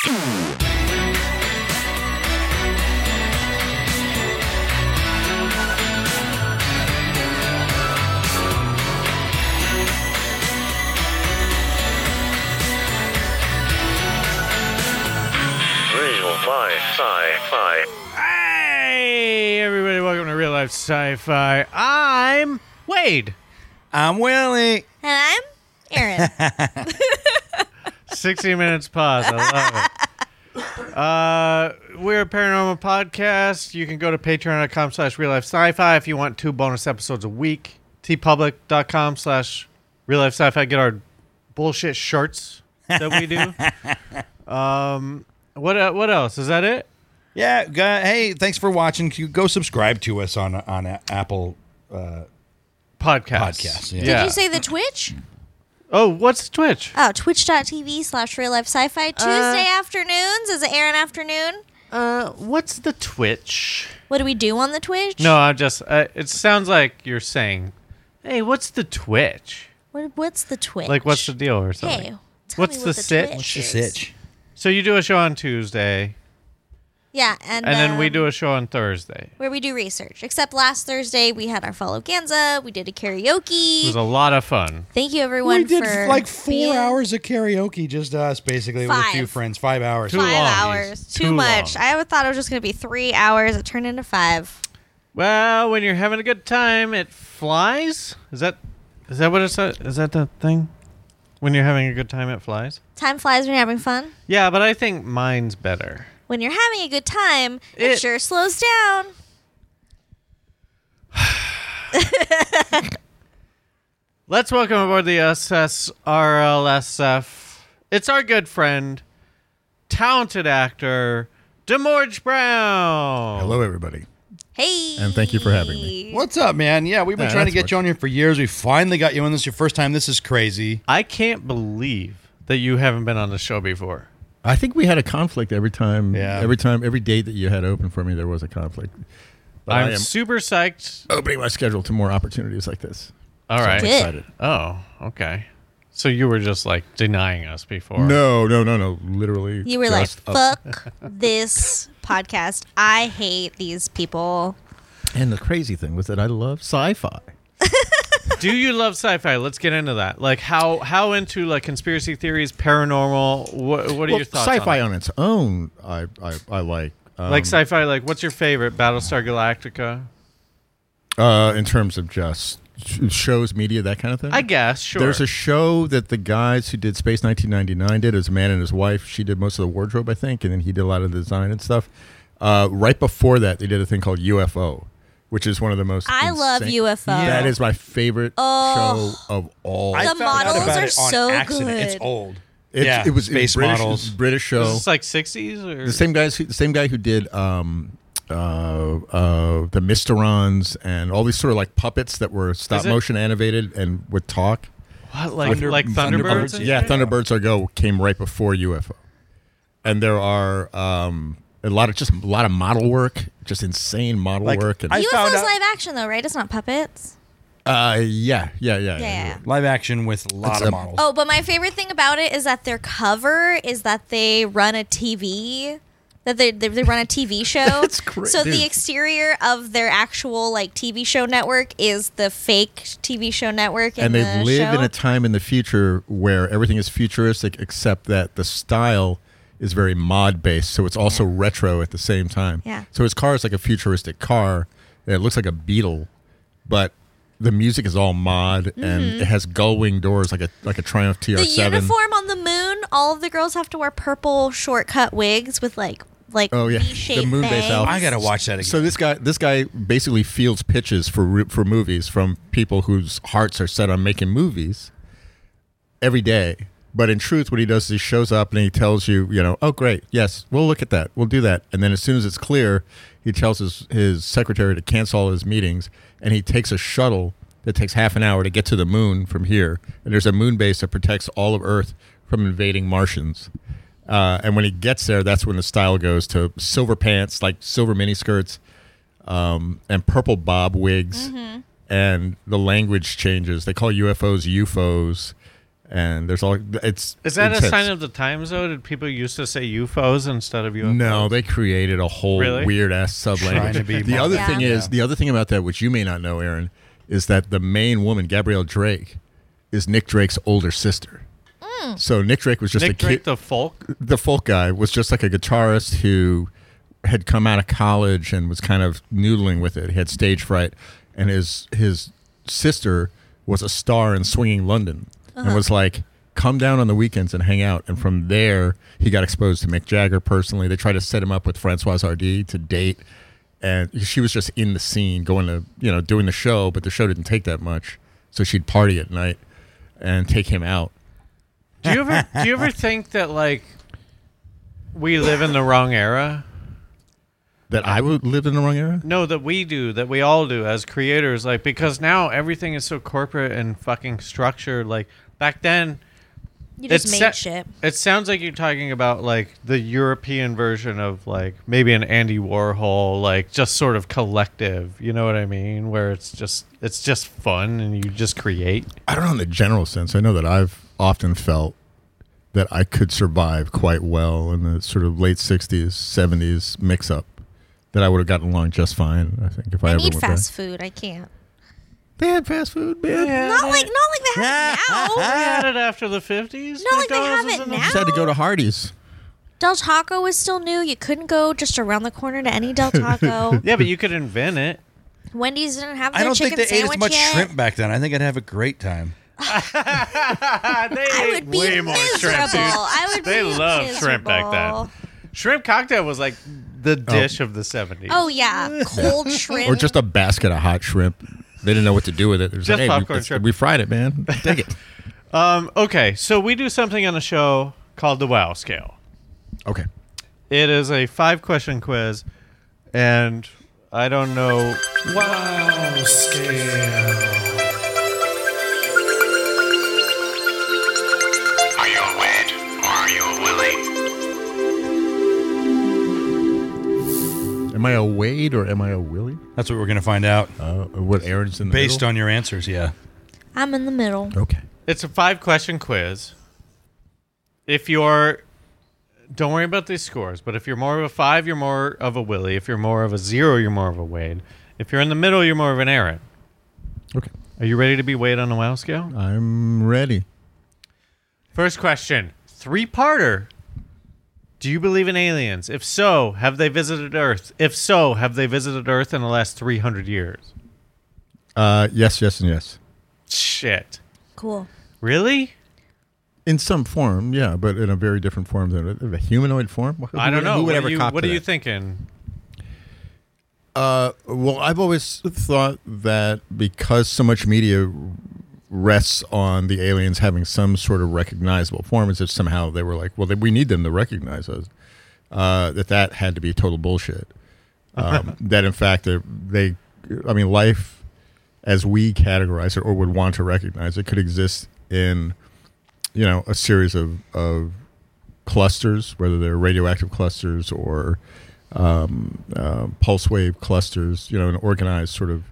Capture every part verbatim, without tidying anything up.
Sci-Fi. Hey, everybody, welcome to Real Life Sci-Fi. I'm Wade. I'm Willie. And I'm Aaron. sixty minutes pause. I love it. Uh, we're a paranormal podcast. You can go to patreon.com slash real life sci-fi if you want two bonus episodes a week. tpublic.com slash real life sci-fi. Get our bullshit shirts that we do. um, what uh, what else? Is that it? Yeah. Go, hey, thanks for watching. Go subscribe to us on on a- Apple uh, Podcast. Podcasts. Yeah. Did you say the Twitch? Oh, what's Twitch? Oh, twitch.tv slash real life sci-fi. Tuesday afternoons. Is it Aaron afternoon? Uh, what's the Twitch? What do we do on the Twitch? No, I just. Uh, it sounds like you're saying, "Hey, what's the Twitch? What, what's the Twitch? Like, what's the deal or something?" Hey, tell What's me the what the sitch? Twitch What's the is. sitch? So you do a show on Tuesday, Yeah, and, and then we um, do a show on Thursday. where we do research. Except last Thursday we had our Follow Ganza. We did a karaoke. It was a lot of fun. Thank you everyone We did for like four being- hours of karaoke, just us, basically, with a few Five. friends. Five hours. Too Five long, hours. East. Too, Too much. long. I thought it was just going to be three hours. It turned into five. Well, when you're having a good time, it flies. Is that is that what it's? Is that the thing? When you're having a good time, it flies. Time flies when you're having fun. Yeah, but I think mine's better. When you're having a good time, it, It- sure slows down. Let's welcome aboard the S S R L S F. It's our good friend, talented actor, Demorge Brown. Hello, everybody. Hey. And thank you for having me. What's up, man? Yeah, we've been Yeah, trying to that's get what- you on here for years. We finally got you on. This is your first time. This is crazy. I can't believe that you haven't been on the show before. I think we had a conflict every time. Yeah. Every time, every date that you had open for me, there was a conflict. But I'm I am super psyched. opening my schedule to more opportunities like this. All So right. I'm Good. excited. Oh, okay. So you were just like denying us before. No, no, no, no. Literally. You were like, just up- fuck this podcast. I hate these people. And the crazy thing was that I love sci-fi. Do you love sci-fi? Let's get into that. Like how how into like conspiracy theories, paranormal? What what are Well, your thoughts? sci-fi on, on its own, I, I, I like. Um, it? Like sci-fi, like what's your favorite? Battlestar Galactica? uh, in terms of just sh- shows, media, that kind of thing. I guess, sure. There's a show that the guys who did Space nineteen ninety-nine did. It was a man and his wife. She did most of the wardrobe, I think, and then he did a lot of the design and stuff. Uh, right before that, they did a thing called U F O, which is one of the most. I love insane- U F O. Yeah. That is my favorite Oh. show of all. The I found out models about are it on so accident. good. It's old. It, yeah, it was space it was British, models. it was a British show. Is this like sixties or the same guys, who, the same guy who did um, uh, uh, the Mysterons and all these sort of like puppets that were stop it? motion animated and would talk. what? Like Thunder- like Thunderbirds? Thunderbirds, and Yeah, shit? Thunderbirds Are Go came right before U F O, and there are um, a lot of just a lot of model work, just insane model Like, work, and I U F found O's out- live action though, right? It's not puppets. uh, yeah, yeah, yeah, Yeah, yeah. Live action with a lot It's of a- models. Oh, but my favorite thing about it is that their cover is that they run a T V. That they they, they run a T V show. That's great, So dude. the exterior of their actual like T V show network is the fake T V show network. In and they the live show. in a time in the future where everything is futuristic, except that the style is very mod based, so it's also retro at the same time. Yeah. So his car is like a futuristic car, and it looks like a Beetle, but the music is all mod, and it has gull wing doors like a like a Triumph T R the seven. uniform on the moon. All of the girls have to wear purple shortcut wigs with like like Oh, yeah. V-shaped The moon-based bangs. outfit. I gotta watch that again. So this guy, this guy basically fields pitches for ru- for movies from people whose hearts are set on making movies every day. But in truth, what he does is he shows up and he tells you, you know, oh great, yes, we'll look at that, we'll do that. And then as soon as it's clear, he tells his his secretary to cancel all his meetings, and he takes a shuttle that takes half an hour to get to the moon from here. And there's a moon base that protects all of Earth from invading Martians. Uh, and when he gets there, that's when the style goes to silver pants, like silver miniskirts, um, and purple bob wigs, and the language changes. They call U F Os U F Os, And there's all it's. Is that intense. a sign of the times, though? Did people used to say U F Os instead of U F Os? No, they created a whole Really? weird ass sub Trying to language. be The more- other Yeah. thing is Yeah. the other thing about that, which you may not know, Aaron, is that the main woman, Gabrielle Drake, is Nick Drake's older sister. So Nick Drake was just Nick a kid. Drake, the folk. the folk guy was just like a guitarist who had come out of college and was kind of noodling with it. He had stage fright, and his his sister was a star in Swinging London, and was like, come down on the weekends and hang out. And from there, he got exposed to Mick Jagger personally. They tried to set him up with Francoise Hardy to date, and she was just in the scene, going to you know doing the show, but the show didn't take that much, so she'd party at night and take him out. Do you ever do you ever think that like we live in the wrong era? That I would lived in the wrong era. No, that we do, that we all do as creators, like because now everything is so corporate and fucking structured. Like back then, You just it made sa- shit. It sounds like you're talking about like the European version of like maybe an Andy Warhol, like just sort of collective. You know what I mean? Where it's just it's just fun and you just create. I don't know in the general sense. I know that I've often felt that I could survive quite well in the sort of late sixties, seventies mix up. That I would have gotten along just fine, I think, if I, I ever need went fast back. food. I can't. They had fast food, man. Not like not like they have it We now. had it after the fifties. Not like they have it You now. just had to go to Hardee's. Del Taco was still new. You couldn't go just around the corner to any Del Taco. Yeah, but you could invent it. Wendy's didn't have their I don't chicken think they ate sandwich as much yet. shrimp back then. I think I'd have a great time. they I ate would be way miserable. more shrimp, dude. I would They be loved shrimp back then. miserable. Shrimp cocktail was like the dish of the seventies. Oh yeah, cold shrimp. Or just a basket of hot shrimp. They didn't know what to do with it. It was Just like, hey, popcorn we, shrimp. we fried it, man. Take it. Um, okay, so we do something on the show called the Wow Scale. Okay. It is a five question quiz, and I don't know. Wow Scale. Are you a Wade or are you a Willie? Am I a Wade or am I a Willie? That's what we're going to find out. Uh, what Aaron's in the Based middle? on your answers, yeah. I'm in the middle. Okay. It's a five question quiz. If you're. Don't worry about these scores, but if you're more of a five, you're more of a Willie. If you're more of a zero, you're more of a Wade. If you're in the middle, you're more of an Aaron. Okay. Are you ready to be Wade on the Wow Scale? I'm ready. First question, three-parter. Do you believe in aliens? If so, have they visited Earth? If so, have they visited Earth in the last three hundred years? Uh, yes, yes, and yes. Shit. Cool. Really? In some form, yeah, but in a very different form than a, a humanoid form. Who I don't would- know. Who would What, ever are you, cop what to are you that? thinking? Uh, well, I've always thought that because so much media rests on the aliens having some sort of recognizable form, as if somehow they were like, well, they, we need them to recognize us, uh, that that had to be total bullshit. Um, that, in fact, they, they, I mean, life as we categorize it or would want to recognize it could exist in, you know, a series of, of clusters, whether they're radioactive clusters or um, uh, pulse wave clusters, you know, an organized sort of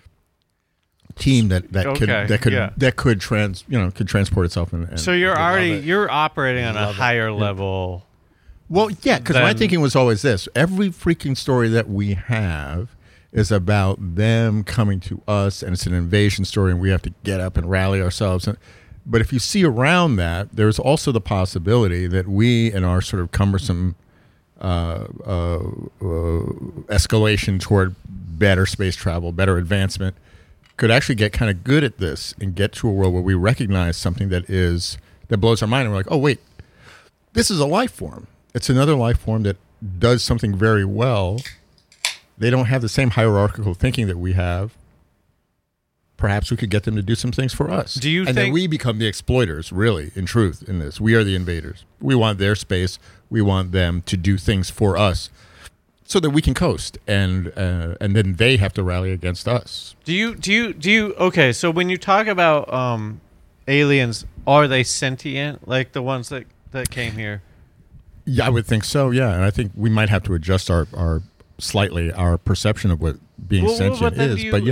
team that, that could Okay, that could yeah. that could trans you know could transport itself and, and So you're love already it. you're operating on a Love it. higher level. well yeah because my Then- thinking was always this: every freaking story that we have is about them coming to us, and it's an invasion story, and we have to get up and rally ourselves. And, but if you see around that, there's also the possibility that we, in our sort of cumbersome uh, uh, uh, escalation toward better space travel, better advancement, could actually get kind of good at this and get to a world where we recognize something that is that blows our mind, and we're like, oh wait, this is a life form. It's another life form that does something very well. They don't have the same hierarchical thinking that we have. Perhaps we could get them to do some things for us. Do you and then think- we become the exploiters, really, in truth, in this. We are the invaders. We want their space. We want them to do things for us so that we can coast. And uh, and then they have to rally against us. Do you do you do you okay, so when you talk about um aliens, are they sentient like the ones that that came here? Yeah, I would think so, yeah. And I think we might have to adjust our, our slightly our perception of what being Well, well, sentient then is. do you- but yeah.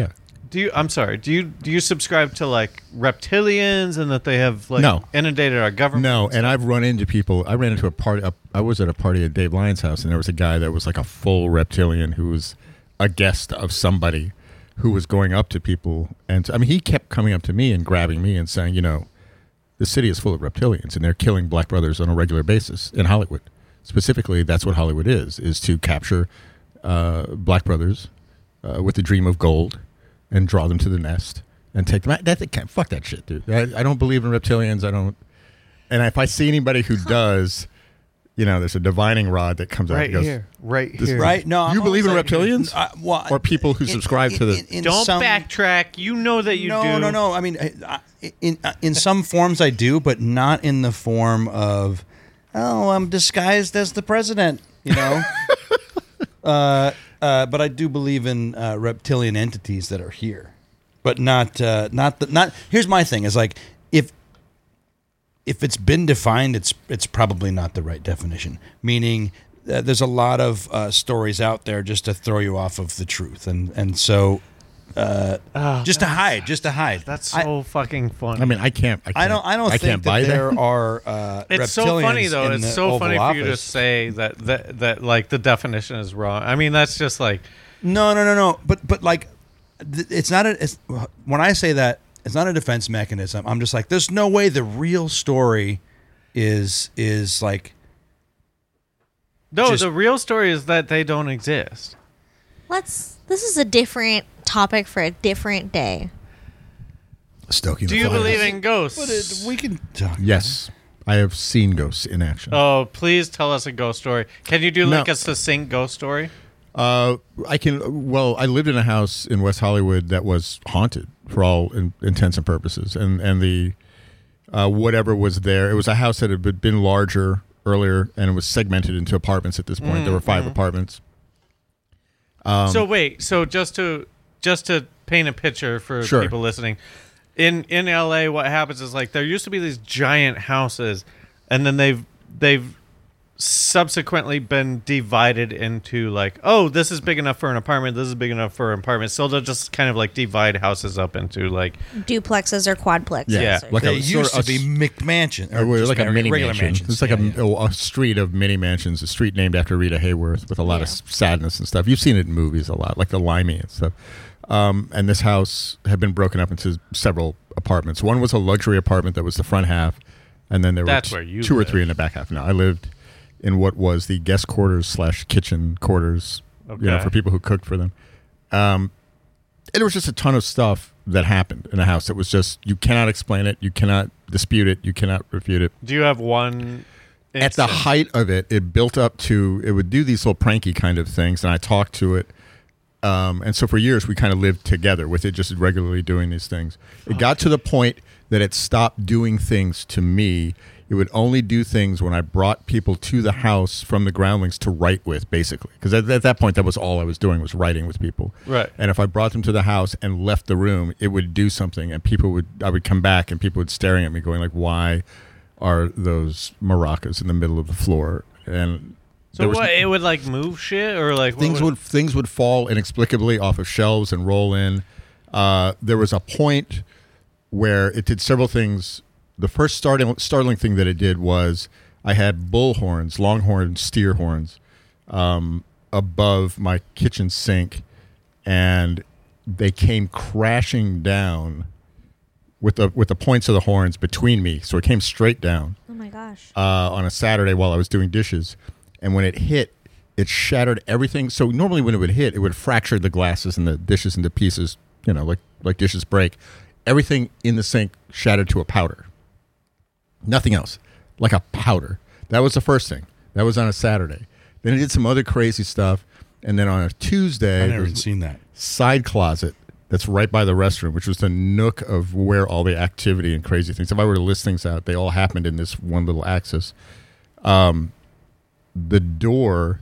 Do you? I'm sorry. Do you do you subscribe to like reptilians and that they have like No. inundated our government? No, and I've run into people. I ran into a party. I was at a party at Dave Lyons' house, and there was a guy that was like a full reptilian who was a guest of somebody who was going up to people. And I mean, he kept coming up to me and grabbing me and saying, you know, the city is full of reptilians, and they're killing black brothers on a regular basis in Hollywood. Specifically, that's what Hollywood is, is to capture uh, black brothers uh, with the dream of gold and draw them to the nest and take them out. That, that, fuck that shit, dude. I, I don't believe in reptilians. I don't. And if I see anybody who does, you know, there's a divining rod that comes out Right and goes, here, right This- here. Right? No, I'm You believe in always like- reptilians? Uh, well, Or people who subscribe to the- in Don't some- backtrack. You know that you no, do. No, no, I mean, I- in uh, in some forms I do, but not in the form of, oh, I'm disguised as the president. You know. uh, uh, but I do believe in uh, reptilian entities that are here, but not uh, not the, not. Here's my thing: is like if if it's been defined, it's it's probably not the right definition. Meaning, uh, there's a lot of uh, stories out there just to throw you off of the truth, and and so. Uh, Oh, just to hide, just to hide. That's I- so fucking funny. I mean, I can't. I, can't, I don't. I don't I think can't that buy there that. are. Uh, it's so funny reptilians though. in It's the so Oval funny for you to Office. say that, that that like the definition is wrong. I mean, that's just like No, no, no, no. But but like, th- it's not a. It's, when I say that, it's not a defense mechanism. I'm just like, there's no way the real story is is like. no. Just- the real story is that they don't exist. Let's. This is a different topic for a different day. Stoking Do the you fires. believe in But ghosts? it, we can talk. Yes, I have seen ghosts in action. Oh, please tell us a ghost story. Can you do No. like a succinct ghost story? Uh, I can. Well, I lived in a house in West Hollywood that was haunted for all in, intents and purposes, and and the uh, whatever was there. It was a house that had been- been larger earlier, and it was segmented into apartments. At this point, there were five apartments. Um, so wait, so just to just to paint a picture for Sure. people listening, in in L A, what happens is like there used to be these giant houses, and then they've they've subsequently been divided into like, oh, this is big enough for an apartment, this is big enough for an apartment. So they'll just kind of like divide houses up into like Duplexes or quadplexes. Yeah, or- like They a used sort to of- be McMansion, Or or just like a ma- mini regular mansion. mansions. It's like Yeah, a, yeah. a street of mini mansions, a street named after Rita Hayworth with a lot of Yeah. s- sadness and stuff. You've seen it in movies a lot, like The Limey and stuff. Um, and this house had been broken up into several apartments. One was a luxury apartment that was the front half, and then there That's were where t- you two or lived. three in the back half. No, I lived in what was the guest quarters slash kitchen quarters, you know, Okay. for people who cooked for them. Um, and there was just a ton of stuff that happened in the house. It was just, you cannot explain it, you cannot dispute it, you cannot refute it. do you have one At the instance? height of it, it built up to, it would do these little pranky kind of things, and I talked to it. Um, and so for years, we kind of lived together with it, just regularly doing these things. It got to the point that it stopped doing things to me. It would only do things when I brought people to the house from the groundlings to write with, basically. Because at, at that point, that was all I was doing, was writing with people. Right. And if I brought them to the house and left the room, it would do something, and people would, I would come back, and people would staring at me, going like, "Why are those maracas in the middle of the floor?" And So there was- what? It would like move shit or like what things would things would fall inexplicably off of shelves and roll in. Uh, there was a point where it did several things. The first startling startling thing that it did was I had bull horns, longhorn steer horns, um, above my kitchen sink, and they came crashing down with the with the points of the horns between me. So it came straight down Oh my gosh. uh, on a Saturday while I was doing dishes, and when it hit, it shattered everything. So normally when it would hit, it would fracture the glasses and the dishes into pieces, you know, like like dishes break. Everything in the sink shattered to a powder. Nothing else, like a powder. That was the first thing. That was on a Saturday. Then it did some other crazy stuff, and then on a Tuesday, I've there never was- seen that. side closet that's right by the restroom, which was the nook of where all the activity and crazy things. If I were to list things out, they all happened in this one little axis. Um, the door,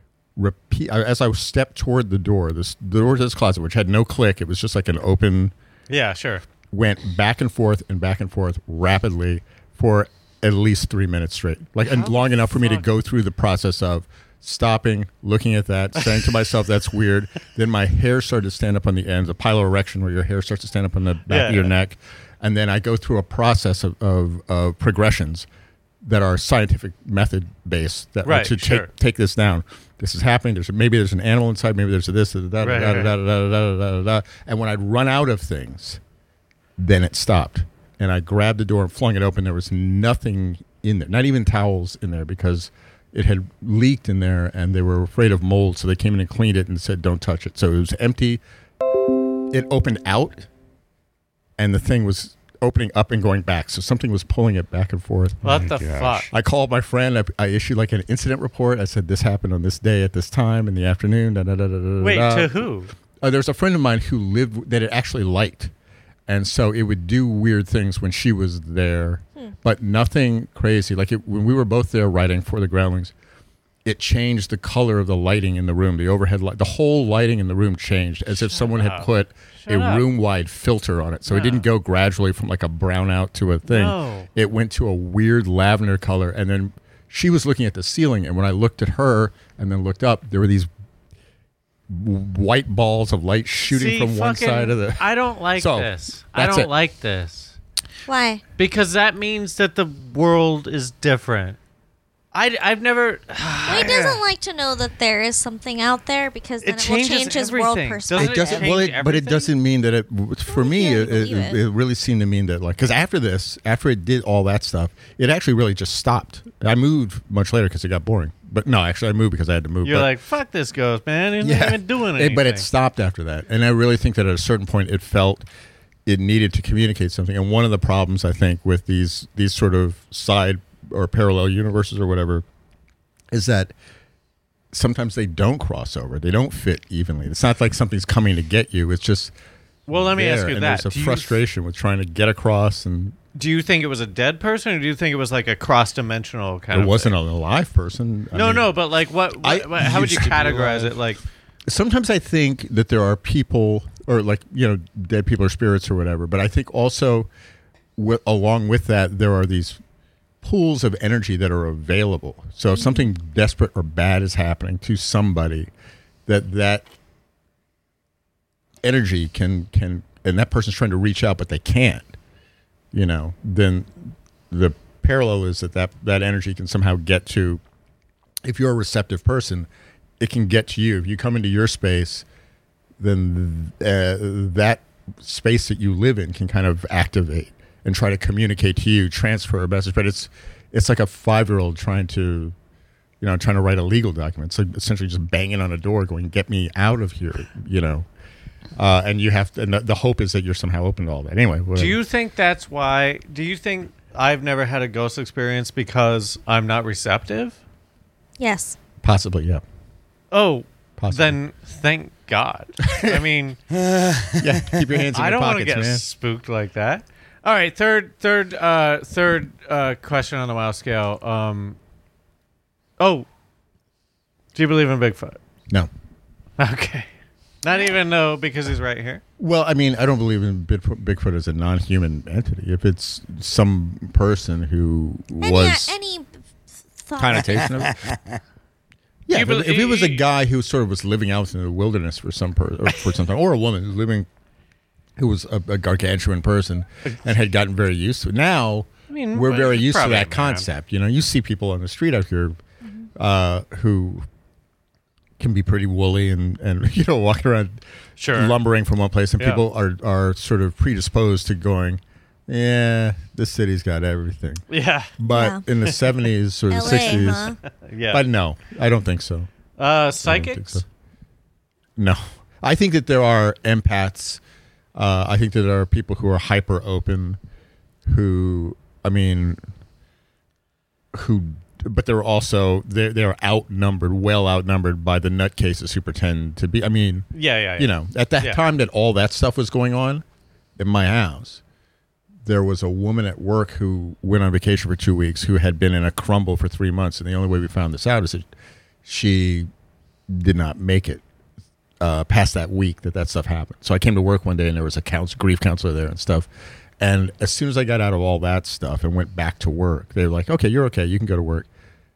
repeat as I stepped toward the door, this the door to this closet, which had no click, it was just like an open, Yeah, sure. went back and forth and back and forth rapidly for at least three minutes straight, like and How long enough for me to fuck- go through the process of stopping, looking at that, saying to myself, that's weird. Then my hair started to stand up on the ends, a piloerection where your hair starts to stand up on the back Yeah. of your neck. And then I go through a process of, of, of progressions that are scientific method based that Right, to sure. take take this down. This is happening. There's maybe there's an animal inside. Maybe there's a this. Da, da, da, Right, da, right. da, da, da, da, da, da, da. And when I'd run out of things, then it stopped. And I grabbed the door and flung it open. There was nothing in there, not even towels in there, because it had leaked in there, and they were afraid of mold. So they came in and cleaned it and said, "Don't touch it." So it was empty. It opened out, and the thing was opening up and going back. So something was pulling it back and forth. What the gosh. fuck? I called my friend. I, I issued like an incident report. I said this happened on this day at this time in the afternoon. Da, da, da, da, da, Wait, da. to who? Uh, there's a friend of mine who lived that it actually liked, and so it would do weird things when she was there, but nothing crazy. Like it, when we were both there writing for the Groundlings, it changed the color of the lighting in the room. The overhead light, the whole lighting in the room changed, as if someone had up. put Shut a up. room-wide filter on it. So it No. didn't go gradually from like a brownout to a thing. No. It went to a weird lavender color, and then she was looking at the ceiling, and when I looked at her and then looked up, there were these w- white balls of light shooting See, from one fucking- side of the. I don't like So, this. I that's don't it. like this. Why? Because that means that the world is different. I, I've never. Wade doesn't like to know that there is something out there because then It it, will changes change his world everything. Doesn't perspective. It doesn't. change Well, it, but it everything? doesn't mean that it. For Well, me, yeah, it, I it, believe it. it really seemed to mean that, like, because after this, after it did all that stuff, it actually really just stopped. I moved much later because it got boring. But no, actually, I moved because I had to move. You're but, like, fuck this ghost, man. He's not even doing It- anything. but it stopped after that, and I really think that at a certain point, it felt it needed to communicate something. And one of the problems I think with these these sort of side or parallel universes or whatever is that sometimes they don't cross over. They don't fit evenly. It's not like something's coming to get you. It's just Well, let me there, ask you and that. There's a Do you- frustration with trying to get across, and Do you think it was a dead person, or do you think it was like a cross-dimensional kind it of? wasn't thing? an alive person. I No, mean, no, but like, what? what, I what- how would you used to be categorize alive. it? Like, Sometimes I think that there are people, or like, you know, dead people or spirits or whatever. But I think also, wi- along with that, there are these pools of energy that are available. So if something desperate or bad is happening to somebody, that that energy can can and that person's trying to reach out but they can't, you know, then the parallel is that that, that energy can somehow get to, if you're a receptive person, it can get to you. If you come into your space, then uh, that space that you live in can kind of activate and try to communicate to you, transfer a message. But it's it's like a five-year-old trying to, you know, trying to write a legal document. It's like essentially just banging on a door, going, "Get me out of here," you know. Uh, and you have to. And the, the hope is that you're somehow open to all that. Anyway, whatever. do you think that's why? Do you think I've never had a ghost experience because I'm not receptive? Yes. Possibly, yeah. Oh, Possibly. then thank God. I mean, Yeah, keep your hands in I your don't want to pockets, get man. spooked like that. All right, third, third, uh, third uh, question on the wow scale. Um, oh, do you believe in Bigfoot? No. Okay, not even no because he's right here. Well, I mean, I don't believe in Bigfoot, Bigfoot as a non-human entity. If it's some person who Any, was any thought. connotation of it. Yeah, You if, bel- if it was a you- guy who sort of was living out in the wilderness for some per, or for some time, or a woman who's living, who was a, a gargantuan person and had gotten very used to it. Now I mean, we're well, very it's used to probably a that man. concept. You know, you see people on the street out here uh, who can be pretty woolly and, and you know walking around Sure. lumbering from one place, and Yeah. people are are sort of predisposed to going, yeah, this city's got everything. Yeah, But Yeah. in the seventies or the L A, sixties, huh? yeah. but no, I don't think so. uh, I don't think psychics. so. No, I think that there are empaths. Uh, I think that there are people who are hyper open, who I mean, who, but they're also they they are outnumbered, well outnumbered by the nutcases who pretend to be. I mean, Yeah, yeah, yeah. you know, at that Yeah. time that all that stuff was going on in my house, there was a woman at work who went on vacation for two weeks who had been in a crumble for three months, and the only way we found this out is that she did not make it uh, past that week that that stuff happened. So I came to work one day, and there was a couns- grief counselor there and stuff. And as soon as I got out of all that stuff and went back to work, they were like, "Okay, you're okay. You can go to work."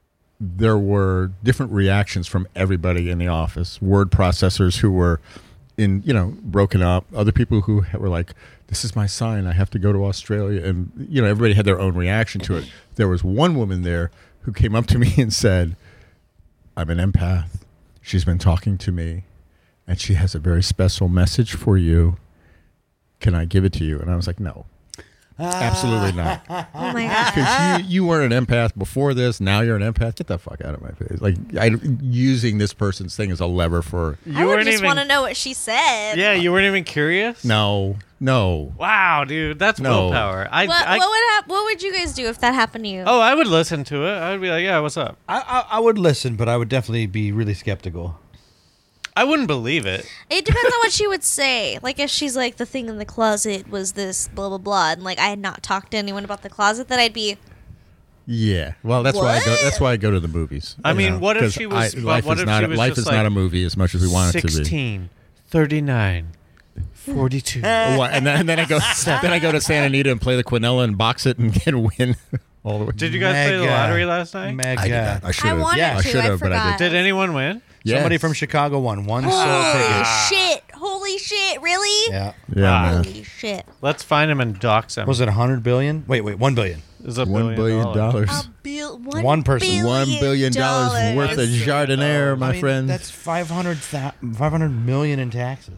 there were different reactions from everybody in the office. Word processors who were in, you know, broken up. Other people who were like, this is my sign. I have to go to Australia. And, you know, everybody had their own reaction to it. There was one woman there who came up to me and said, I'm an empath. She's been talking to me, and she has a very special message for you. Can I give it to you? And I was like, no. Absolutely not. Oh my god. Because you, you weren't an empath before this. Now you're an empath. Get the fuck out of my face. Like, I, using this person's thing as a lever for... I You would weren't just even. want to know what she said. Yeah, you weren't even curious. No. No. Wow, dude, that's No. willpower. I, What, I what would hap- What would you guys do if that happened to you? oh, I would listen to it. I would be like, yeah, what's up? I, I I would listen, but I would definitely be really skeptical. I wouldn't believe it. It depends on what she would say. Like if she's like the thing in the closet was this blah blah blah, and like I had not talked to anyone about the closet, then I'd be Yeah. Well, that's why I go. What? That's why I go to the movies. I you mean, know, what if 'cause she was- I, but life what is if not. she a- was life just is like not a movie as much as we want it to be. sixteen, thirty-nine, forty-two. What, and, then, and then I go. then I go to Santa Anita and play the quinella and box it and get a win all the way. Did you guys play the Mega. lottery last night? Mega. I did that. I should I have. wanted Yeah, to. I I, should have, but I forgot. Did anyone win? Somebody Yes. from Chicago won one sold Holy ticket. shit! Holy shit! Really? Yeah. Yeah, Wow. man. Holy shit! Let's find him and dox him. Was it a hundred billion? Wait, wait, one billion. It's a One billion dollars. A bil- one, One person. billion One billion dollars worth of Jardiniere, my I mean, friend. That's five hundred five hundred million in taxes.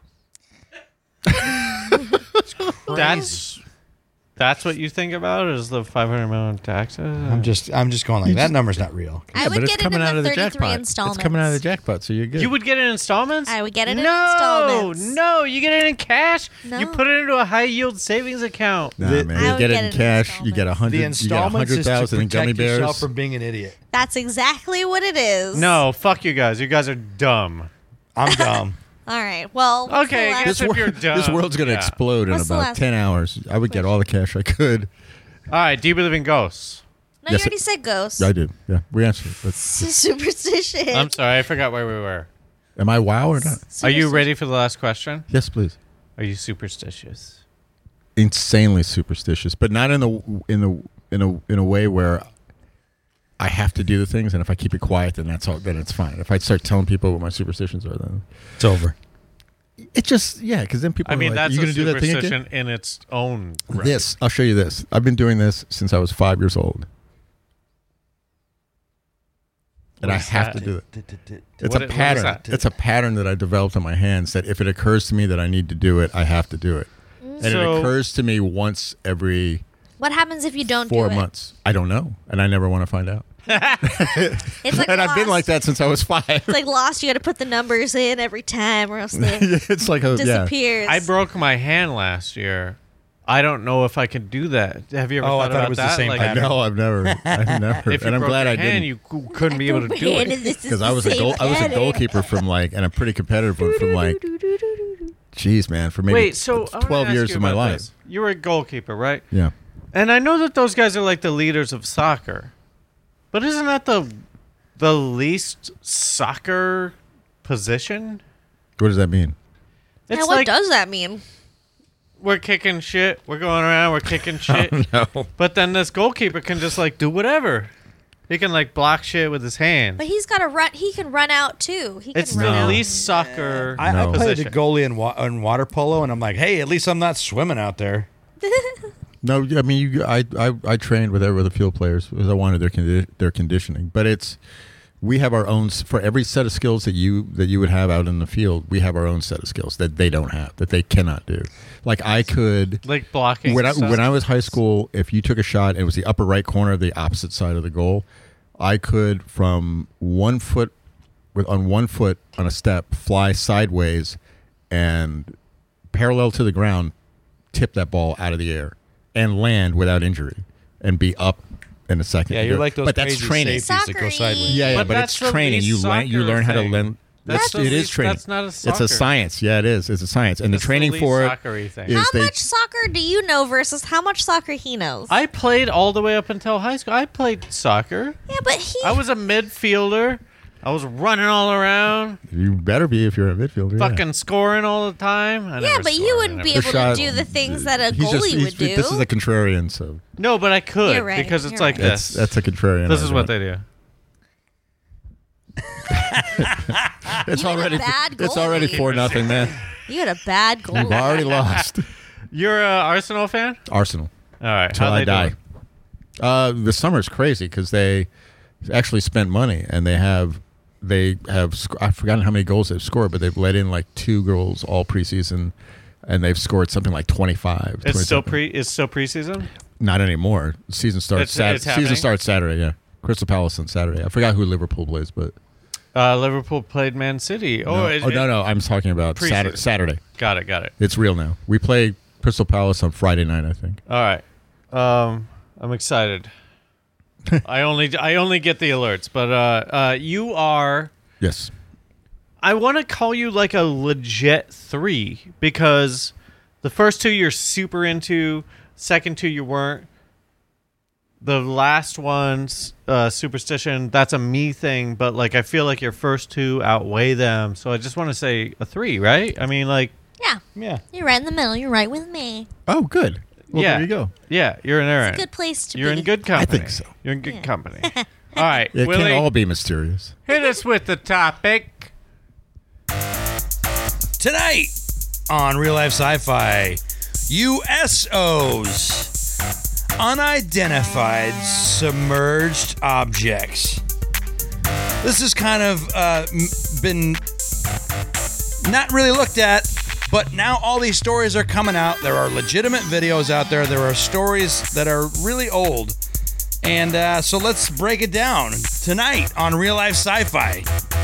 That's that's what you think about is the five hundred million taxes. I'm just, I'm just going like that number's not real. I Yeah, would but it's get it coming in out the of the thirty-three jackpot. installments. It's coming out of the jackpot, so you're good. You would get it in installments? I would get it in no, installments. No, you get it in cash. No. You put it into a high yield savings account. Nah, The- man. I You would get it get in it in cash. You get a installments. hundred. The You get a installments hundred is to thousand in gummy protect yourself bears. from being an idiot. That's exactly what it is. No, fuck you guys. You guys are dumb. I'm dumb. All right. Well. what's Okay, the last- guess This, if wor- you're dumb. this world's gonna Yeah. explode in What's the about last ten hours. I would get all the cash I could. All right. Do you believe in ghosts? No, Yes, you already said ghosts. I did. Yeah, we answered. But Superstition. I'm sorry. I forgot where we were. am I wow or not? Are you Superstition. ready for the last question? Yes, please. Are you superstitious? Insanely superstitious, but not in the in the in a in a way where I have to do the things, and if I keep it quiet, then that's all. Then it's fine. If I start telling people what my superstitions are, then It's over. it just yeah. Because then people. I mean, are like, that's you a gonna do that thing superstition again? in its own right. This I'll show you this. I've been doing this since I was five years old, and What I is have that? to do it. It's What a i- what is pattern. that? It's a pattern that I developed in my hands that if it occurs to me that I need to do it, I have to do it. And So- it occurs to me once every What happens if you don't four do it? months. I don't know, and I never want to find out. It's like And lost. I've been like that since I was five. It's like lost. You got to put the numbers in every time, or else they It's like a yeah. disappears. I broke my hand last year. I don't know if I can do that. Have you ever Oh, I thought thought it about was the that? same like, I pattern. know. I've never. I've never. if you and I'm broke glad your I hand, didn't. you cou- couldn't be able to do it. Because I was a goal. I was a goalkeeper from like, and a pretty competitive one from like. Jeez, man, for maybe Wait, so I wanna twelve ask years you of my about life. this. You were a goalkeeper, right? Yeah. And I know that those guys are like the leaders of soccer, but isn't that the the least soccer position? What does that mean? Yeah, It's what like does that mean? we're kicking shit, we're going around, we're kicking shit, No. but then this goalkeeper can just like do whatever. He can like block shit with his hands. But he's got to run. He can run out too. He can It's run the out. least soccer I, No. I played position. a goalie in, wa- in water polo, and I'm like, hey, at least I'm not swimming out there. No, I mean, you, I, I, I trained with every other field players because I wanted their condi- their conditioning. But it's we have our own for every set of skills that you that you would have out in the field. We have our own set of skills that they don't have, that they cannot do. Like I could like blocking. when I stuff. when I was high school, if you took a shot and it was the upper right corner of the opposite side of the goal, I could from one foot with on one foot on a step fly sideways and parallel to the ground, tip that ball out of the air and land without injury and be up in a second. Yeah, you're like those but that's crazy training. safeties that go Soccer-y. sideways. Yeah, yeah, But but, that's it's the training. least You learn you soccer learn how to thing. learn. That's That's, the it is least- training. that's not a It's a soccer. science. Yeah, it is. It's a science, and That's the training the for least it soccer-y thing. is How they. much soccer do you know versus how much soccer he knows? I played all the way up until high school. I played soccer. yeah, but he. I was a midfielder. I was running all around, You better be if you're a midfielder. yeah. fucking scoring all the time. I yeah, never but you scored. I wouldn't be never- able shot- to do the things that a He's goalie just- he's- would do. This is a contrarian, so No, but I could You're right, because it's you're like right. that's this. that's a contrarian. This is what argument. they do. It's You had a already bad it's already goalie. four nothing, man. You had a bad goal. You've already lost. You're a Arsenal fan? Arsenal All right. till How I they die. doing? Uh, the summer's crazy because they actually spent money and they have they have sc- I've forgotten how many goals they've scored, but they've let in like two goals all preseason, and they've scored something like twenty-five. It's still twenty-something. pre. It's still preseason. Not anymore. Season starts. It's- Sat- it's season happening? starts Saturday. Yeah, Crystal Palace on Saturday. I forgot who Liverpool plays, but Uh, Liverpool played Man City. Oh, no. it- oh no, it- no, I'm talking about Saturday. Preseason. Saturday. Got it. Got it. It's real now. We play Crystal Palace on Friday night, I think. All right. Um, I'm excited. I only I only get the alerts, but uh, uh, you are. Yes. I want to call you like a legit three because the first two you're super into, second two you weren't. The last one's uh, Superstition. That's a me thing, but like I feel like your first two outweigh them, so I just want to say a three, right? I mean, like, Yeah, Yeah. you're right in the middle. You're right with me. Oh, good. Well, yeah, there you go. Yeah, you're in Aaron. Good place to You're be. in good company. think so. You're in good Yeah. company. All right, It Willie, can't all be mysterious. hit us with the topic. Tonight on Real Life Sci-Fi, U S Os, unidentified submerged objects. This has kind of uh, m- been not really looked at, but now all these stories are coming out. There are legitimate videos out there. There are stories that are really old. And uh, so let's break it down tonight on Real Life Sci-Fi.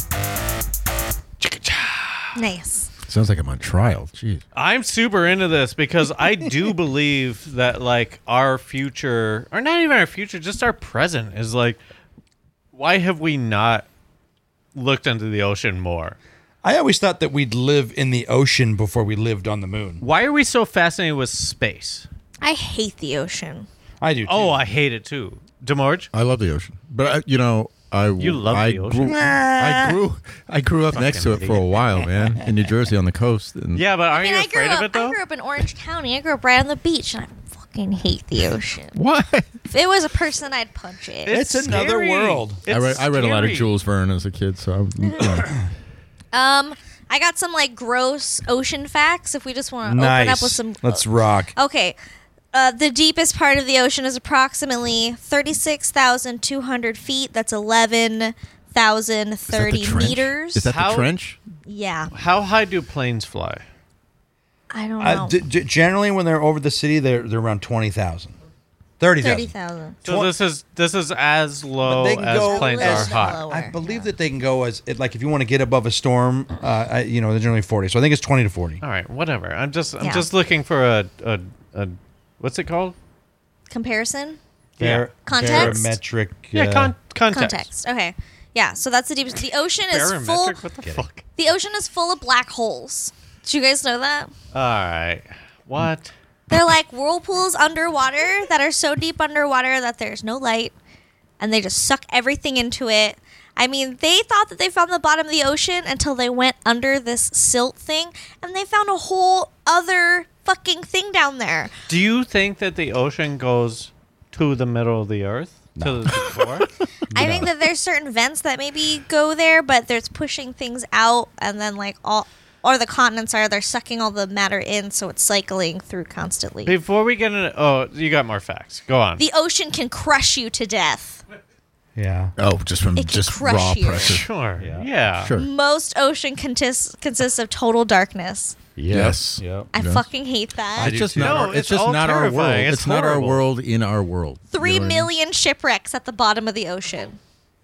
Nice. Sounds like I'm on trial. Jeez. I'm super into this because I do believe that like our future, or not even our future, just our present is like, why have we not looked into the ocean more? I always thought that we'd live in the ocean before we lived on the moon. Why are we so fascinated with space? I hate the ocean. I do too. Oh, I hate it too. Demorge? I love the ocean, but I, you know, I You love I the ocean? Grew, I grew, I grew up next to it for a while, man, in New Jersey on the coast. And Yeah, but I aren't mean, you I grew afraid up. of it though? I grew up in Orange County. I grew up right on the beach, and I fucking hate the ocean. What? If it was a person, I'd punch it. It's another scary. world. It's I read, I read a lot of scary. Jules Verne as a kid, so I'm, you know. Um, I got some like gross ocean facts. If we just want to Nice. open up with some. Let's rock. Okay. Uh, the deepest part of the ocean is approximately thirty-six thousand two hundred feet. That's eleven thousand Is that the thirty trench? meters. Is that How- the trench? yeah. How high do planes fly? I don't know. Uh, d- d- generally, when they're over the city, they're they're around twenty thousand, thirty thirty thousand. thousand. So Twen- this is this is as low they can as go planes as- are high. lower. I believe that they can go as it, like if you want to get above a storm, uh, I, you know, they're generally forty. So I think it's twenty to forty. All right, whatever. I'm just I'm Yeah. just looking for a, a a what's it called? Comparison. Yeah. Bar- Context? Barometric. Yeah, uh, con- context. Context. Okay. Yeah. So that's the deepest. The ocean is full. Barometric. What the fuck? The ocean is full of black holes. Did you guys know that? All right. What? They're like whirlpools underwater that are so deep underwater that there's no light, and they just suck everything into it. I mean, they thought that they found the bottom of the ocean until they went under this silt thing, and they found a whole other fucking thing down there. Do you think that the ocean goes to the middle of the earth? To the core? I think that there's certain vents that maybe go there, but there's pushing things out, and then like all, or the continents are they're sucking all the matter in, so it's cycling through constantly. Before we get into oh, you got more facts. Go on. The ocean can crush you to death. Yeah. Oh, just from It can just crush raw you. pressure. Sure. Yeah. Yeah. Sure. Most ocean contis- consists of total darkness. Yes. Yep. I Yes. fucking hate that. It's just too. not. No, our, it's, it's just all not our world. terrifying. It's, It's not our horrible. world in our world. Three You know what I mean? million shipwrecks at the bottom of the ocean.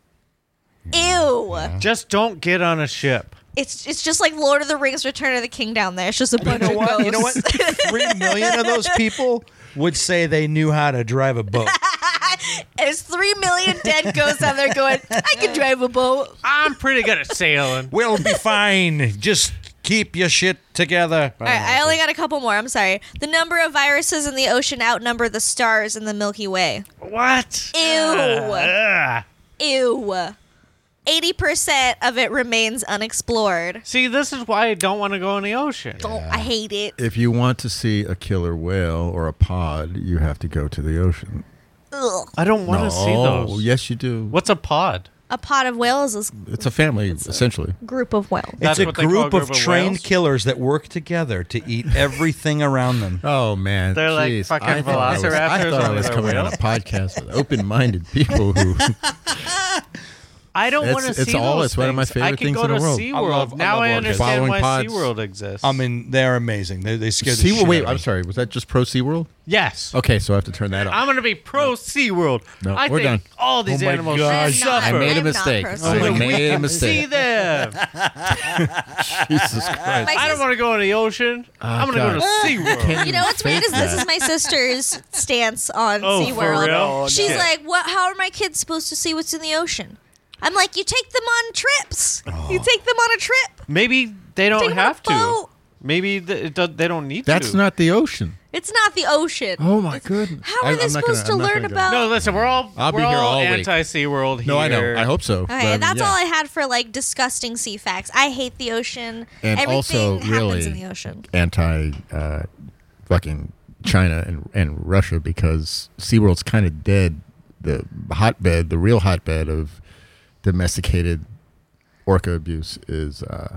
Ew. Just don't get on a ship. It's it's just like Lord of the Rings Return of the King down there. It's just a bunch You know of what? ghosts. You know what? Three million of those people would say they knew how to drive a boat. There's three million dead ghosts out there going, I can drive a boat. I'm pretty good at sailing. We'll be fine. Just keep your shit together. All right, I only got a couple more. I'm sorry. The number of viruses in the ocean outnumber the stars in the Milky Way. What? Ew. Ugh. Ew. eighty percent of it remains unexplored. See, this is why I don't want to go in the ocean. Don't I hate it. If you want to see a killer whale or a pod, you have to go to the ocean. Ugh. I don't want to see Oh, those. yes, you do. What's a pod? A pod of whales is It's a family, essentially. a group of whales. That's it's a what they call a group group of of trained whales? killers that work together to eat everything around them. Oh man, They're like Jeez. fucking I thought I was, I velociraptors, thought I only was they're coming on a whales. podcast with open-minded people who. I don't It's- want to see it's all- those it's one of my things. favorite I could things go in the to world. I SeaWorld. love- I now love I orcas. understand Following why pods. SeaWorld exists. I mean, they're amazing. They, they scare the Sea, shit wait, out of I'm me. sorry. Was that just pro SeaWorld? yes. Okay, so I have to turn that I'm off. going to be pro SeaWorld. No, I we're think done. all these Oh my animals gosh. should I'm not. suffer. I made a I'm not mistake. pro I SeaWorld. made a See mistake. them. Jesus Christ. My I don't want to go in the ocean. I'm going to go to God. SeaWorld. You know what's weird is this is my sister's stance on Oh, for SeaWorld. real? Oh, She's no. like, "What? How are my kids supposed to see what's in the ocean?" I'm like, "You take them on trips. You take them on a trip. Maybe they don't Take them on a have to. boat. Maybe th- it does, they don't need That's to. not the ocean. It's not the ocean. Oh my goodness. How are I- they I'm not supposed gonna- I'm to not learn gonna go. about? No, listen, we're all I'll we're be here all all week. anti-SeaWorld here. No, I know. I hope so. Okay, but, that's yeah. all I had for like disgusting sea facts. I hate the ocean. And Everything also, happens really, in the ocean. anti uh, fucking China and, and Russia because SeaWorld's kind of dead. The hotbed, the real hotbed of domesticated orca abuse is uh,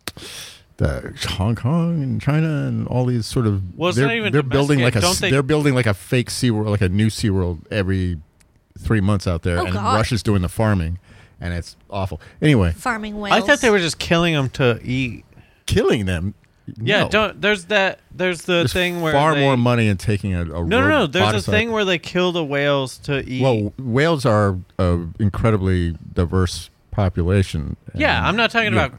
the Hong Kong and China and all these sort of. Well, it's they're not even they're building like a domesticated. Don't they- they're building like a fake SeaWorld, like a new SeaWorld every three months out there, Oh, and God. Russia's doing the farming, and it's awful. Anyway, Farming whales. I thought they were just killing them to eat. killing them. Yeah, No. don't. There's that. There's the There's thing where far they, more money in taking a, a No, no, no. There's a roboticide- thing where they kill the whales to eat. Well, whales are an incredibly diverse population. yeah, and, I'm not talking yeah. about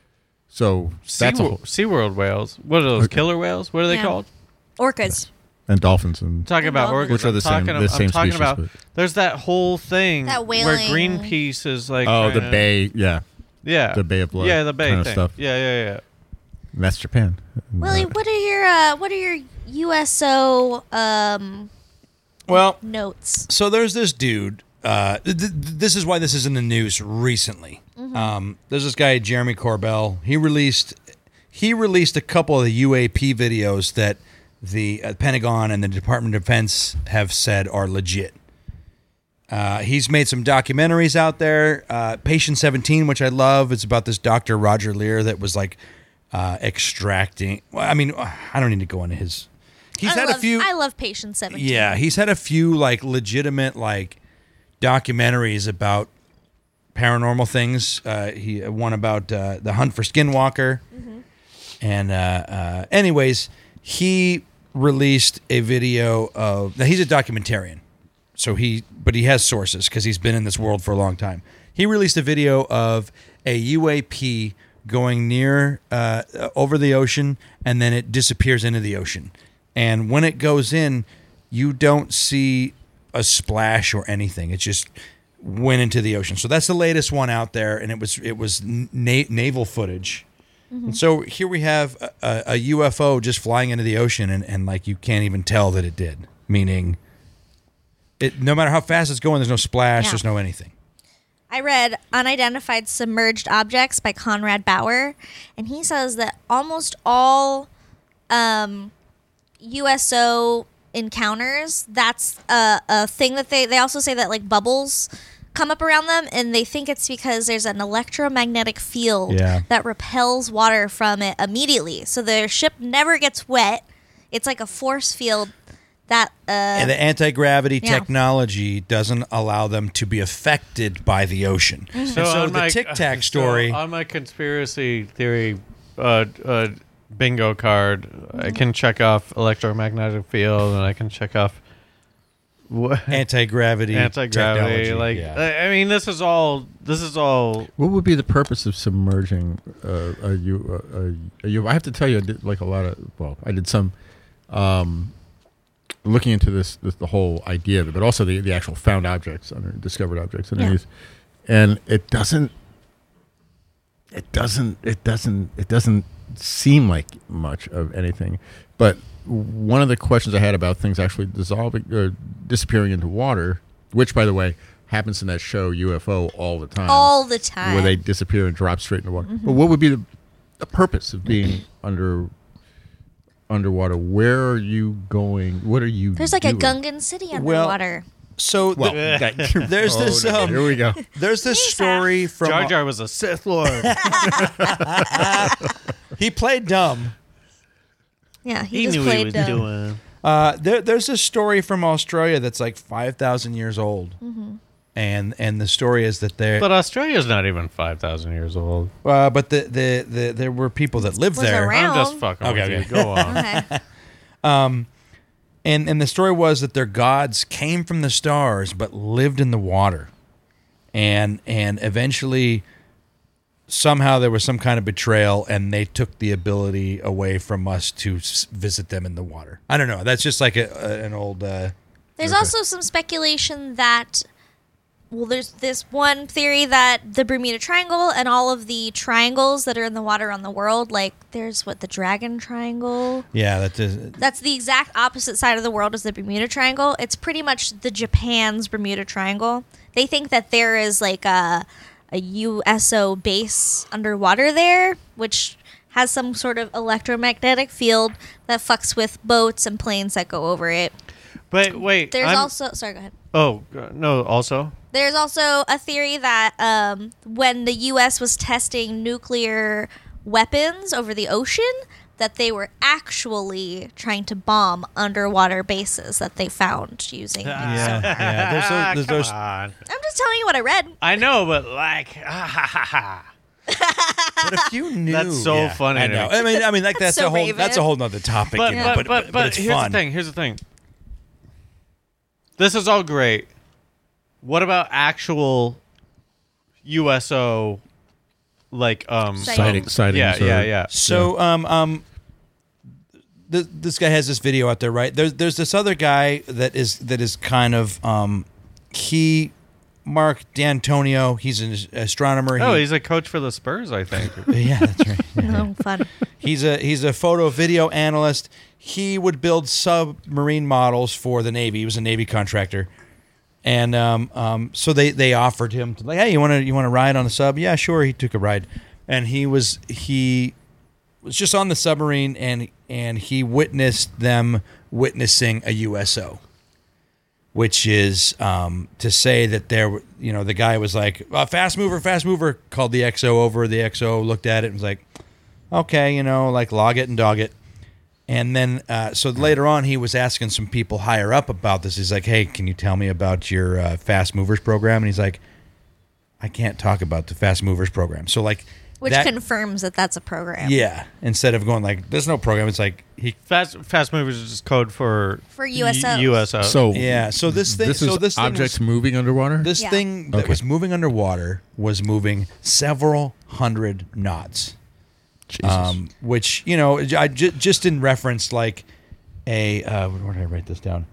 So that's a SeaWorld, whole, SeaWorld whales. What are those? Okay. Killer whales? What are they Yeah. called? orcas. and dolphins and I'm talking about Dolphins. orcas. Which are the I'm same- talking, the I'm same talking species, about. but- There's that whole thing That where whaling- Greenpeace is like. oh, the trying to- bay, yeah, Yeah, the Bay of Blood Yeah, the bay kind of thing. stuff. Yeah, yeah, yeah. And that's Japan. And, Willie, uh, what are your uh, what are your U S O um, Well, notes? so there's this dude. Uh, th- th- this is why this is in the news recently. Um, there's this guy Jeremy Corbell. He released he released a couple of the U A P videos that the uh, Pentagon and the Department of Defense have said are legit. Uh, he's made some documentaries out there. Uh, Patient seventeen, which I love, it's about this Doctor Roger Lear that was like uh, extracting. Well, I mean, I don't need to go into his. He's I had love, a few. I love Patient seventeen. Yeah, he's had a few like legitimate like documentaries about paranormal things. Uh, he one about uh, the hunt for Skinwalker, and uh, uh, anyways, he released a video of. Now he's a documentarian, so he but he has sources because he's been in this world for a long time. He released a video of a U A P going near uh, over the ocean, and then it disappears into the ocean. And when it goes in, you don't see a splash or anything. It just went into the ocean. So that's the latest one out there, and it was it was na- naval footage. And so here we have a, a, a U F O just flying into the ocean, and, and like you can't even tell that it did. Meaning, it no matter how fast it's going, there's no splash, Yeah. there's no anything. I read Unidentified Submerged Objects by Conrad Bauer, and he says that almost all um, U S O encounters, that's a, a thing that they, they also say that like bubbles come up around them, and they think it's because there's an electromagnetic field Yeah. that repels water from it immediately. So their ship never gets wet. It's like a force field that... Uh, And the anti-gravity Yeah. technology doesn't allow them to be affected by the ocean. And so on the my- Tic Tac so story... on my conspiracy theory uh, uh, bingo card, I can check off electromagnetic field, and I can check off what anti-gravity anti-gravity. technology, Like, yeah. I I mean, this is all. This is all. What would be the purpose of submerging uh, a, U, a, a U? I have to tell you, I did like a lot of. Well, I did some um, looking into this, this, the whole idea of it, but also the, the actual found objects, under, discovered objects underneath, and it doesn't. It doesn't. It doesn't. It doesn't seem like much of anything, but one of the questions I had about things actually dissolving or disappearing into water, which, by the way, happens in that show U F O all the time. all the time. Where they disappear and drop straight into water. Mm-hmm. But what would be the, the purpose of being under underwater? Where are you going? What are you There's like doing? a Gungan city Well, underwater. So Well, the- that- there's oh, this, no, um, here we go. there's this story from Jar Jar was a Sith Lord. he played dumb. Yeah, he, he just knew played he was dumb. doing. Uh, there, there's a story from Australia that's like five thousand years old, Mm-hmm. and and the story is that there, But Australia's not even five thousand years old. uh, but the, the the there were people that lived Was there, around. I'm just fucking Okay, with okay. you. Go on. Okay. and and the story was that their gods came from the stars but lived in the water, and and eventually somehow there was some kind of betrayal, and they took the ability away from us to s- visit them in the water. I don't know. That's just like a, a an old. Uh, There's Okay. also some speculation that, well, there's this one theory that the Bermuda Triangle and all of the triangles that are in the water on the world, like there's what the Dragon Triangle. yeah, that is. That's the exact opposite side of the world as the Bermuda Triangle. It's pretty much the Japan's Bermuda Triangle. They think that there is like a a U S O base underwater there, which has some sort of electromagnetic field that fucks with boats and planes that go over it. But wait. There's I'm- also sorry, go ahead. Oh, uh, no, also? There's also a theory that um, when the U S was testing nuclear weapons over the ocean, that they were actually trying to bomb underwater bases that they found using. Yeah, sonar. yeah. There's those, there's Come those on. I'm just telling you what I read. I know, but like, ah, ha, ha, ha. But if you knew, That's so yeah, funny I to know. me. I mean, I mean, like that's So a whole Raven. that's a whole nother topic. But, you know, but, but, but, but, but it's here's fun. the thing. Here's the thing. This is all great. What about actual U S O, like, um, Sighting- some- sightings Yeah, or- yeah, yeah. So, um, um, th- this guy has this video out there, right? There's there's this other guy that is that is kind of um, he, Mark D'Antonio. He's an astronomer. Oh, He- he's a coach for the Spurs, I think. yeah, that's right. Oh, fun. He's a he's a photo video analyst. He would build submarine models for the Navy. He was a Navy contractor, and um, um, so they, they offered him to like, hey, you want to you want to ride on a sub? Yeah, sure. He took a ride, and he was he was just on the submarine, and and he witnessed them witnessing a U S O, which is um, to say that there, were- you know, the guy was like, uh, fast mover, fast mover, called the X O over. The X O looked at it and was like, okay, you know, like log it and dog it. And then, uh, so later on, he was asking some people higher up about this. He's like, hey, can you tell me about your uh, fast movers program? And he's like, I can't talk about the fast movers program. So like, Which that, confirms that that's a program. yeah, instead of going like, there's no program, it's like, he, Fast Fast Movers is just code for For U S Os. U S O. So yeah. So this thing, this so is this thing objects was- moving underwater. This Yeah. thing that Okay. was moving underwater was moving several hundred knots, Jesus. um, which you know, I j- just in reference like a uh, where did I write this down?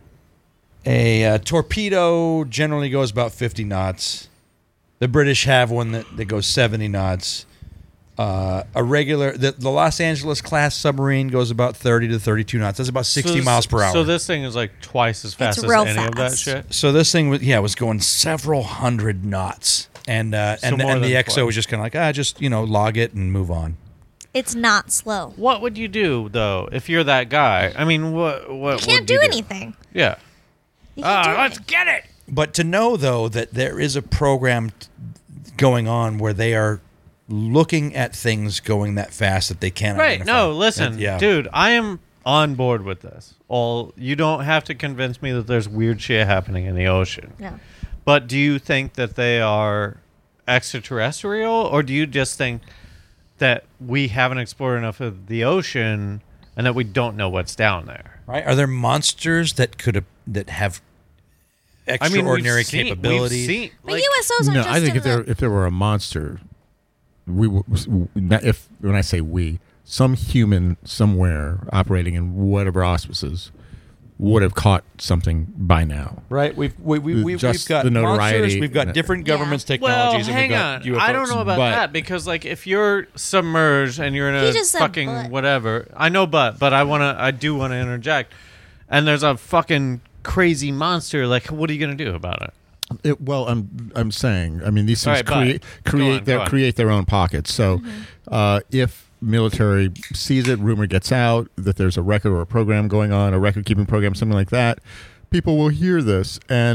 A uh, torpedo generally goes about fifty knots. The British have one that, that goes seventy knots. Uh, a regular the, the Los Angeles class submarine goes about thirty to thirty-two knots. That's about sixty this- miles per hour. So this thing is like twice as fast as real any of that fast. shit. So this thing was yeah was going several hundred knots, and uh, So and, more and the than X O twice. was just kind of like ah just you know log it and move on. It's not slow. What would you do though if you're that guy? I mean, what what You can't would do you anything. Yeah. You can't Ah, do let's anything. get it. But to know though that there is a program t- going on where they are looking at things going that fast that they can't Right. identify. No, listen, And- yeah. dude, I am on board with this. All you don't have to convince me that there's weird shit happening in the ocean. No. But do you think that they are extraterrestrial, or do you just think that we haven't explored enough of the ocean and that we don't know what's down there? Right? Are there monsters that could have that have I mean, we've extraordinary seen- capabilities? We've seen, But like, U S Os are no, just I think in if there the, if there were a monster, we w- not if when I say we, some human somewhere operating in whatever auspices would have caught something by now. Right? We've we, we, we, we've Just got the notoriety monsters, we've got and- different Yeah. governments, well, technologies, and we've hang got on. U F Os. I don't know about but- that because, like, if you're submerged and you're in He a just said fucking but. whatever, I know, but but I wanna, I do want to interject. And there's a fucking crazy monster. Like, what are you gonna do about it? It, well, I'm I'm saying, I mean, these All things right, bye. create Go create on, their go on. create their own pockets. So, Mm-hmm. uh, if military sees it, rumor gets out that there's a record or a program going on, a record keeping program, something like that, people will hear this, and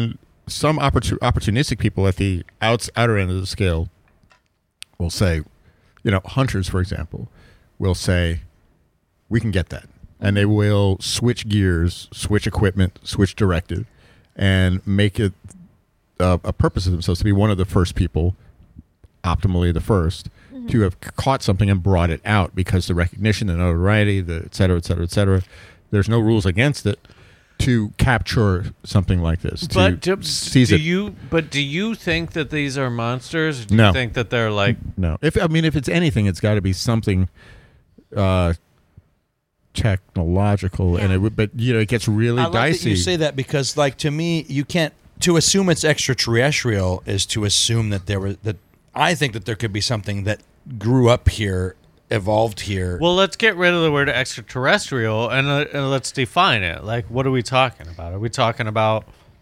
some opportu- opportunistic people at the outs- outer end of the scale will say, you know, hunters, for example, will say, we can get that. And they will switch gears, switch equipment, switch directive, and make it uh, a purpose of themselves to be one of the first people, optimally the first, mm-hmm. to have caught something and brought it out because the recognition, the notoriety, the et cetera, et cetera, et cetera. There's no rules against it to capture something like this. But to do, seize do it. you? But do you think that these are monsters? Or do No. you think that they're like? No. If I mean, if it's anything, it's got to be something uh, technological, Yeah. and it would. But you know, it gets really I like dicey. that you say that because, like, to me, you can't to assume it's extraterrestrial is to assume that there was that. I think that there could be something that grew up here, evolved here. Well, let's get rid of the word extraterrestrial and, uh, and let's define it. Like, what are we talking about? Are we talking about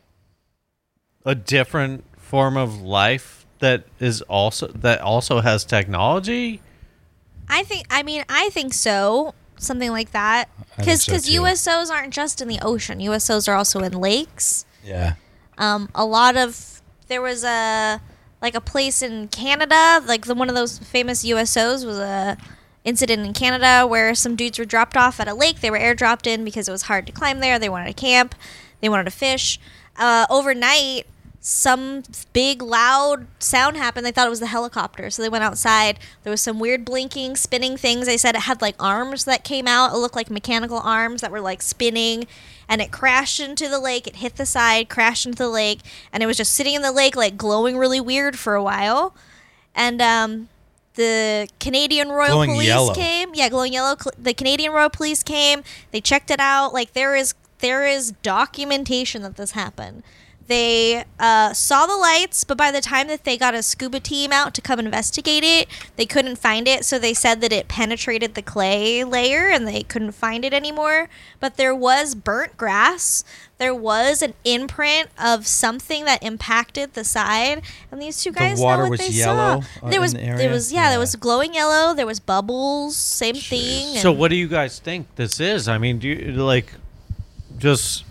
a different form of life that is also that also has technology? I think. I mean, I think so. Something like that. I think Because so, too. U S Os aren't just in the ocean. U S Os are also in lakes. yeah. Um, a lot of there was a like a place in Canada, like the one of those famous U S Os was a incident in Canada where some dudes were dropped off at a lake. They were airdropped in because it was hard to climb there. They wanted to camp. They wanted to fish. Uh, overnight, some big loud sound happened. They thought it was the helicopter, so they went outside. There was some weird blinking, spinning things. They said it had like arms that came out. It looked like mechanical arms that were like spinning, and it crashed into the lake. It hit the side, crashed into the lake, and it was just sitting in the lake like glowing really weird for a while. And um, the Canadian Royal Glowing Police yellow. came. Yeah, glowing yellow. Cl- The Canadian Royal Police came. They checked it out. Like there is there is documentation that this happened. They uh, saw the lights, but by the time that they got a scuba team out to come investigate it, they couldn't find it. So they said that it penetrated the clay layer and they couldn't find it anymore. But there was burnt grass. There was an imprint of something that impacted the side. And these two guys water know what was they yellow, saw. uh, There in was, the there area? was, yeah, Yeah. there was glowing yellow. There was bubbles. Same thing. So, and- what do you guys think this is? I mean, do you like just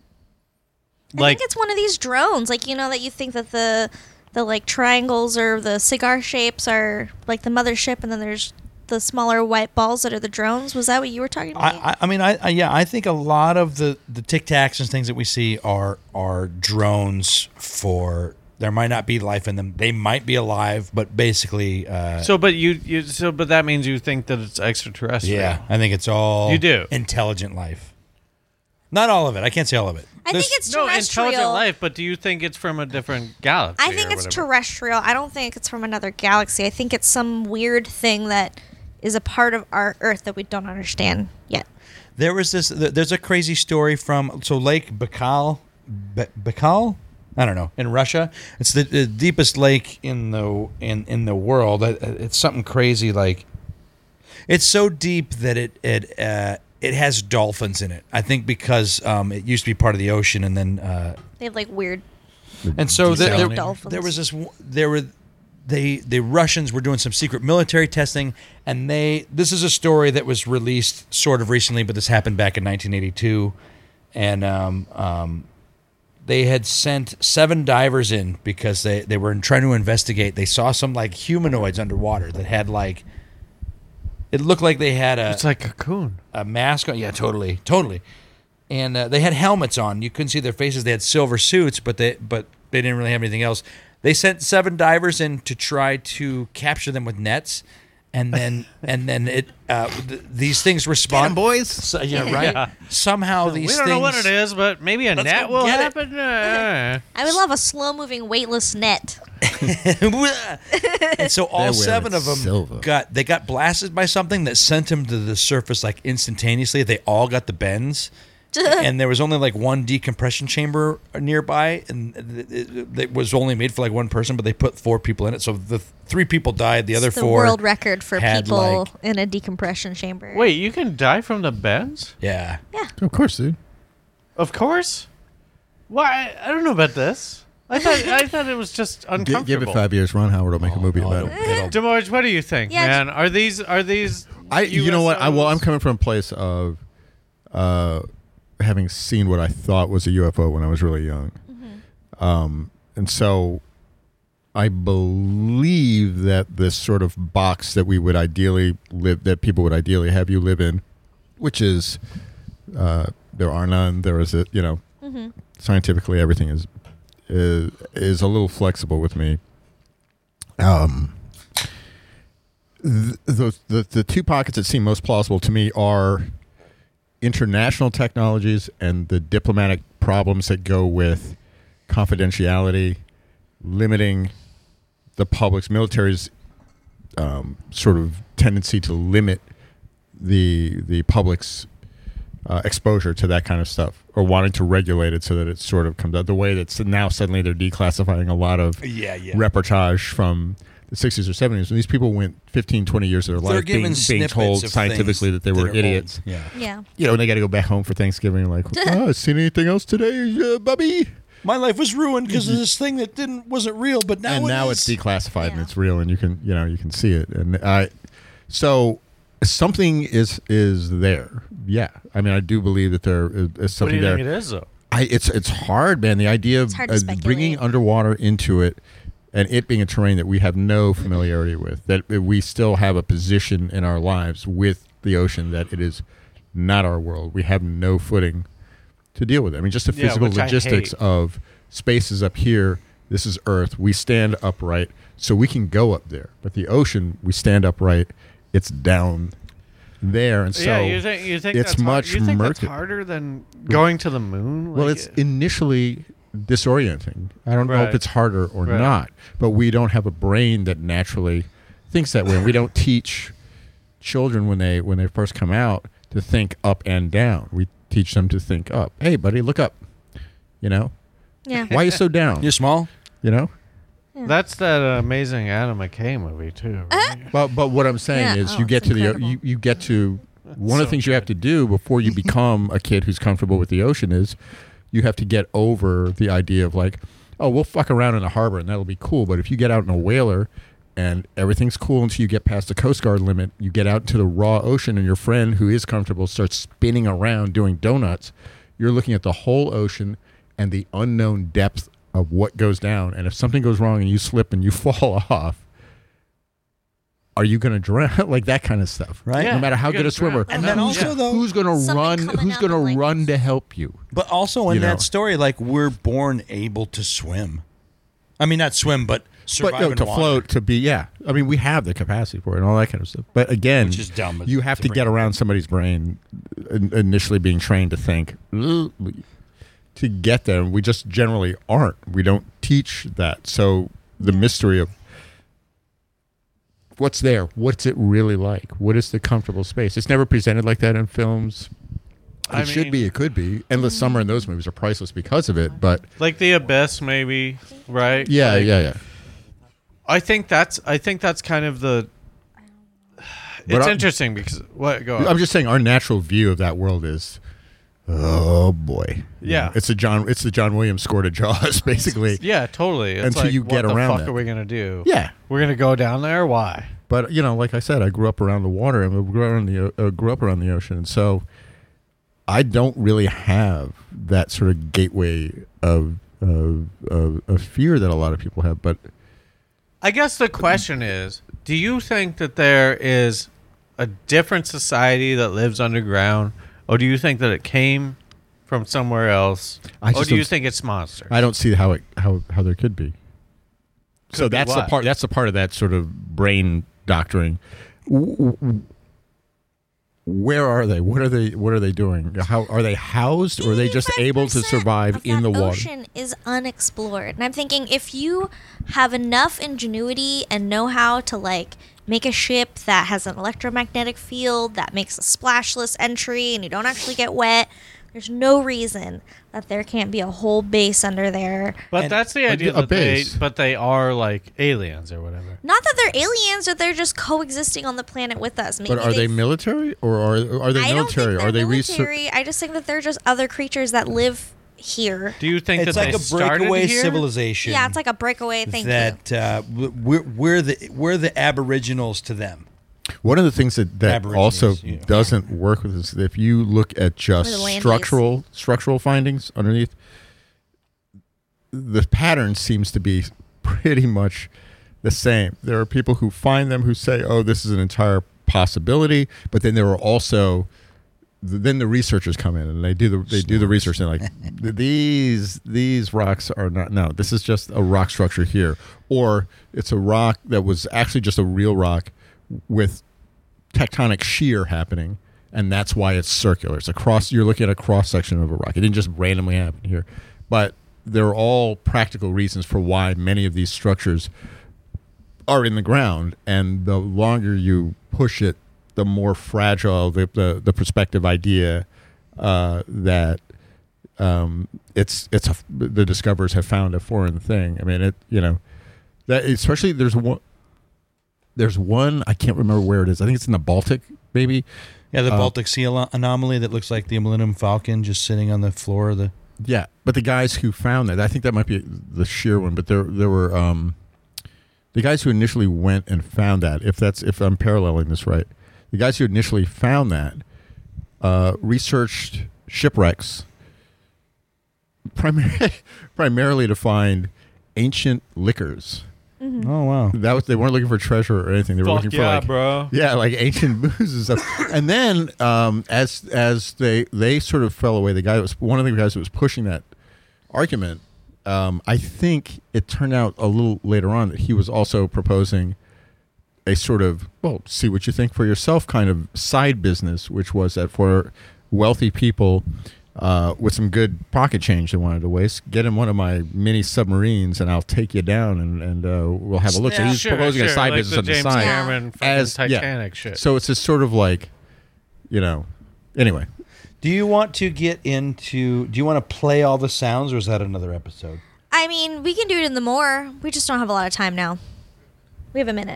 I like think it's one of these drones, like you know that you think that the the like triangles or the cigar shapes are like the mothership, and then there's the smaller white balls that are the drones. Was that what you were talking about? I, I, I mean, I, I yeah, I think a lot of the the Tic Tacs and things that we see are are drones for. There might not be life in them. They might be alive, but basically, uh, so? But you, you so but that means you think that it's extraterrestrial. yeah, I think it's all You do. intelligent life. Not all of it. I can't say all of it. I There's- think it's No, terrestrial. intelligent life, but do you think it's from a different galaxy? I think or it's whatever? terrestrial. I don't think it's from another galaxy. I think it's some weird thing that is a part of our Earth that we don't understand yet. There was this. th- There's a crazy story from so Lake Baikal, Ba- Baikal, I don't know, in Russia. It's the, the deepest lake in the in in the world. Uh, It's something crazy like. It's so deep that it it uh, it has dolphins in it. I think because um, it used to be part of the ocean, and then uh, They have like weird. and so there, there, Dolphins. there was this. w- There were they the Russians were doing some secret military testing, and they. This is a story that was released sort of recently, but this happened back in nineteen eighty-two, and um, um, they had sent seven divers in because they they were trying to investigate. They saw some like humanoids underwater that had like. It looked like they had a It's like Cocoon. a mask on. Yeah, totally, totally. And uh, they had helmets on. You couldn't see their faces. They had silver suits, but they but they didn't really have anything else. They sent seven divers in to try to capture them with nets, and then and then it uh, th- these things respond. boys. So, yeah, right. Yeah. Somehow these We don't things. know what it is, but maybe a Let's net go will get it. happen. Uh, I would love a slow moving weightless net. And so all They're seven wearing of them silver. got they got blasted by something that sent them to the surface like instantaneously. They all got the bends. And there was only like one decompression chamber nearby, and it, it, it was only made for like one person, but they put four people in it. So the th- three people died. The other It's the four, world record for had, people like- in a decompression chamber. wait, you can die from the bends? yeah, Of course, dude. Of course. Why? I don't know about this. I thought I thought it was just G- uncomfortable. give it five years. Ron Howard will make a movie Oh, about it'll- it. it'll- Demorge, what do you think, Yeah, man? Are these are these? I, you know what? I well, I'm U S Os? coming from a place of uh, having seen what I thought was a U F O when I was really young. Um, and so I believe that this sort of box that we would ideally live, that people would ideally have you live in, which is uh, there are none. There is a, you know, Mm-hmm. scientifically everything is, is is a little flexible with me. Um, th- the, the the two pockets that seem most plausible to me are international technologies and the diplomatic problems that go with confidentiality, limiting the public's military's um, sort of tendency to limit the the public's uh, exposure to that kind of stuff, or wanting to regulate it so that it sort of comes out the way that now suddenly they're declassifying a lot of Yeah, yeah. reportage from the sixties or seventies when these people went fifteen, twenty years of their They're life being, given being snippets told of scientifically things that they were are old. idiots. Yeah. Yeah. You know, and they got to go back home for Thanksgiving like, oh, seen anything else today, uh, Bubby? My life was ruined because of this thing that didn't wasn't real, but now and it now is. it's declassified and Yeah. it's real, and you can you know you can see it, and I so something is is there. Yeah, I mean I do believe that there is, is What do something you there. think it is, though? I it's it's hard, man. The idea of It's hard to uh, speculate. bringing underwater into it, and it being a terrain that we have no familiarity with, that we still have a position in our lives with the ocean that it is not our world. We have no footing to deal with it. I mean, just the Yeah, physical which I logistics hate. of space is up here. This is Earth. We stand upright, so we can go up there. But the ocean, we stand upright. It's down there, and so yeah, you think you think it's that's hard- much you think that's murky. harder than going to the moon? Well, Like, it's initially disorienting. I don't know Right. if it's harder or Right. not, but we don't have a brain that naturally thinks that way. We don't teach children when they when they first come out to think up and down. We teach them to think up. Hey, buddy, look up. You know, Yeah. why are you so down? You're small. You know. that's that amazing Adam McKay movie too. Right? But but what I'm saying Yeah. is, Oh, you get it's to the incredible. you, you get to one of so the things you have to do before you become a kid who's comfortable with the ocean is you have to get over the idea of like, oh, we'll fuck around in the harbor and that'll be cool. But if you get out in a whaler and everything's cool until you get past the Coast Guard limit, you get out into the raw ocean and your friend who is comfortable starts spinning around doing donuts. You're looking at the whole ocean and the unknown depth of what goes down. And if something goes wrong and you slip and you fall off, are you going to drown? Like that kind of stuff, Right. Yeah, no matter how you're good a gonna swimmer. drown. And then who's- also, though- who's going to Something run? coming Who's up going to and, like- run to help you? But also in You know. that story, like we're born able to swim. I mean, not swim, but survive But no, in to water. float, to be, yeah. I mean, we have the capacity for it and all that kind of stuff. But again, Which is dumb, but you have to to bring get it up. around somebody's brain in- initially being trained to think. To get there, we just generally aren't. We don't teach that. So the mystery of what's there, what's it really like? What is the comfortable space? It's never presented like that in films. It I should mean- be. It could be. Endless Summer and those movies are priceless because of it. But Like The Abyss, maybe, right? yeah, Like, yeah, yeah. I think that's I think that's kind of the. But It's I- interesting because what go on. I'm just saying our natural view of that world is, oh boy, You Yeah. know, it's a John, it's the John Williams score to Jaws, basically. Yeah, totally. It's Until like, you get what around the fuck that. are we gonna do? Yeah, we're gonna go down there. Why? but you know, like I said, I grew up around the water and I grew around the uh, grew up around the ocean, and so I don't really have that sort of gateway of of, of of fear that a lot of people have. But I guess the question is, do you think that there is a different society that lives underground, or do you think that it came from somewhere else, I or just do you don't- think it's monsters? I don't see how it how how there could be. so Could be that's the what? part. That's the part of that sort of brain doctoring. W- w- Where are they? What are they? What are they doing? How are they housed, or are they just able to eighty-five percent survive of in the that water? ocean is unexplored, and I'm thinking if you have enough ingenuity and know how to like make a ship that has an electromagnetic field that makes a splashless entry and you don't actually get wet, there's no reason that there can't be a whole base under there. But And- that's the idea a that they, base. but they are like aliens or whatever. Not that they're aliens, or they're just coexisting on the planet with us. Maybe But are they they've- military, or are are they I don't military? think they're Are they research? military. I just think that they're just other creatures that live here. Do you think It's that like they a started breakaway here? civilization. Yeah, it's like a breakaway. Thank you. that uh, w- we're, we're the we're the aboriginals to them. One of the things that, that Aborigines, also yeah. doesn't work with this, if you look at just Or the land structural structural findings underneath, the pattern seems to be pretty much the same. There are people who find them who say, "Oh, this is an entire possibility," but then there are also then the researchers come in and they do the they do the research and they're like these these rocks are not no this is just a rock structure here, or it's a rock that was actually just a real rock with tectonic shear happening, and that's why it's circular. It's a cross. You're looking at a cross section of a rock. It didn't just randomly happen here, but there are all practical reasons for why many of these structures are in the ground, and the longer you push it, the more fragile the the, the prospective idea uh, that um, it's it's a, the discoverers have found a foreign thing. I mean, it you know that especially there's one there's one I can't remember where it is. I think it's in the Baltic, maybe. Yeah, the Uh, Baltic Sea al- anomaly that looks like the Millennium Falcon just sitting on the floor of the. Yeah, but the guys who found that, I think that might be the sheer one. But there there were um, the guys who initially went and found that. If that's if I'm paralleling this right. The guys who initially found that uh, researched shipwrecks primarily, primarily to find ancient liquors. Mm-hmm. Oh wow! That was they weren't looking for treasure or anything. They were Fuck looking yeah, for like bro. yeah, like ancient booze and stuff. And then um, as as they they sort of fell away, the guy that was one of the guys that was pushing that argument. Um, I think it turned out a little later on that he was also proposing a sort of, well, see what you think for yourself kind of side business, which was that for wealthy people uh, with some good pocket change they wanted to waste, get in one of my mini submarines and I'll take you down and, and uh, we'll have a look. So Yeah, he's sure, proposing sure, a side like business the on the James side. Cameron fucking As- yeah. Titanic shit. So it's this sort of like, you know, anyway. Do you want to get into? Do you want to play all the sounds, or is that another episode? I mean, we can do it in the more. We just don't have a lot of time now. We have a minute.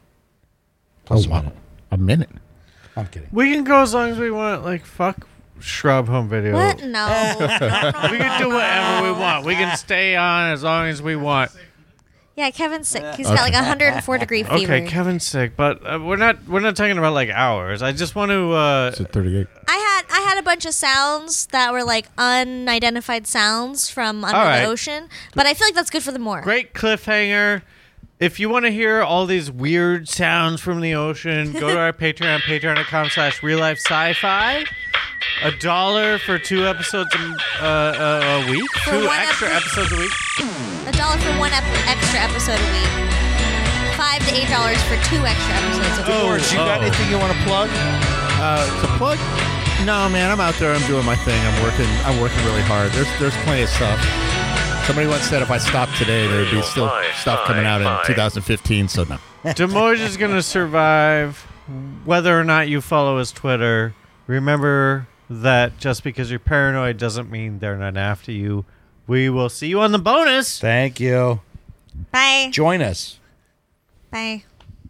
Plus oh, wow. minute. A minute. I'm kidding. we can go as long as we want. Like fuck, Shrub home video. What? No. no, no, We can do whatever we want. We can stay on as long as we want. Yeah, Kevin's sick. He's got like a hundred and four degree fever. Okay, Kevin's sick, but uh, we're not we're not talking about like hours. I just want to. Uh, It's at thirty-eight. I had I had a bunch of sounds that were like unidentified sounds from under All right. the ocean, but I feel like that's good for the more. Great cliffhanger. If you want to hear all these weird sounds from the ocean, go to our Patreon, patreon.com slash real life sci-fi. A dollar for two episodes a, uh, uh, a week. For two one extra epi- episodes a week. A dollar for one ep- extra episode a week. Five to eight dollars for two extra episodes a week. Oh, George, you got oh. anything you want to plug? Uh, to plug? No, man. I'm out there. I'm doing my thing. I'm working. I'm working really hard. There's there's plenty of stuff. Somebody once said if I stopped today, there would be still stuff coming out in two thousand fifteen. So no. Demoj is going to survive whether or not you follow his Twitter. Remember that just because you're paranoid doesn't mean they're not after you. We will see you on the bonus. Thank you. Bye. Join us. Bye.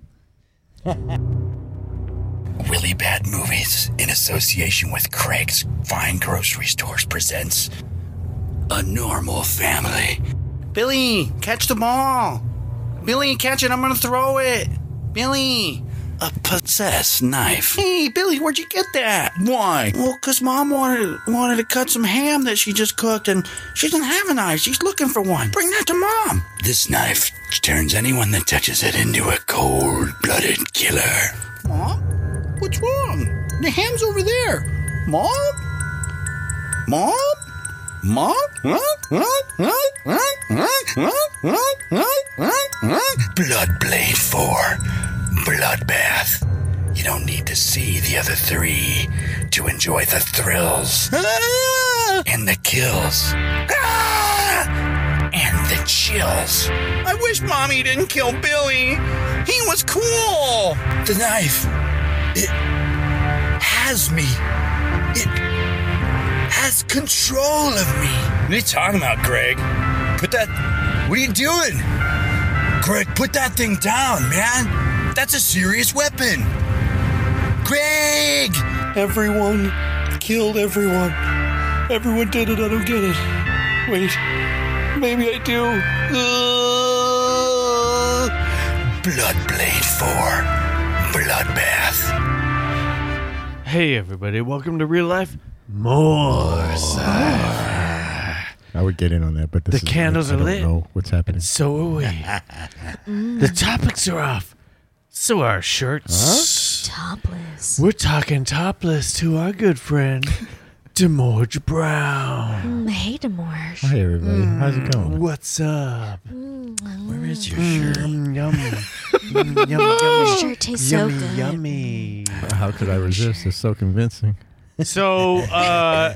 Really Bad Movies, in association with Craig's Fine Grocery Stores, presents A Normal Family. Billy, catch the ball. Billy, catch it. I'm going to throw it. Billy. A possessed knife. Hey, Billy, where'd you get that? Why? Well, because Mom wanted, wanted to cut some ham that she just cooked, and she doesn't have a knife. She's looking for one. Bring that to Mom. This knife turns anyone that touches it into a cold-blooded killer. Mom? What's wrong? The ham's over there. Mom? Mom? Mom? Bloodblade four. Bloodbath. You don't need to see the other three to enjoy the thrills and the kills and the chills. I wish Mommy didn't kill Billy. He was cool. The knife, it has me. It has control of me. What are you talking about, Greg? Put that... What are you doing? Greg, put that thing down, man. That's a serious weapon. Greg! Everyone killed everyone. Everyone did it. I don't get it. Wait. Maybe I do. Uh, Bloodblade four. Bloodbath. Hey, everybody. Welcome to Real Life More Sci-Fi. Now we would get in on that, but this The is, candles I, I are don't lit. know what's happening. So are we. The topics are off. So are our shirts. Topless. We're talking topless to our good friend, Demorge Brown. Mm, hey, Demorge. Hi everybody, how's it going? What's up? Where is your shirt? Mm, yum. Mm, yum, yummy. Sure tastes so Yummy, good. yummy. How could I resist? It's so convincing. So, uh,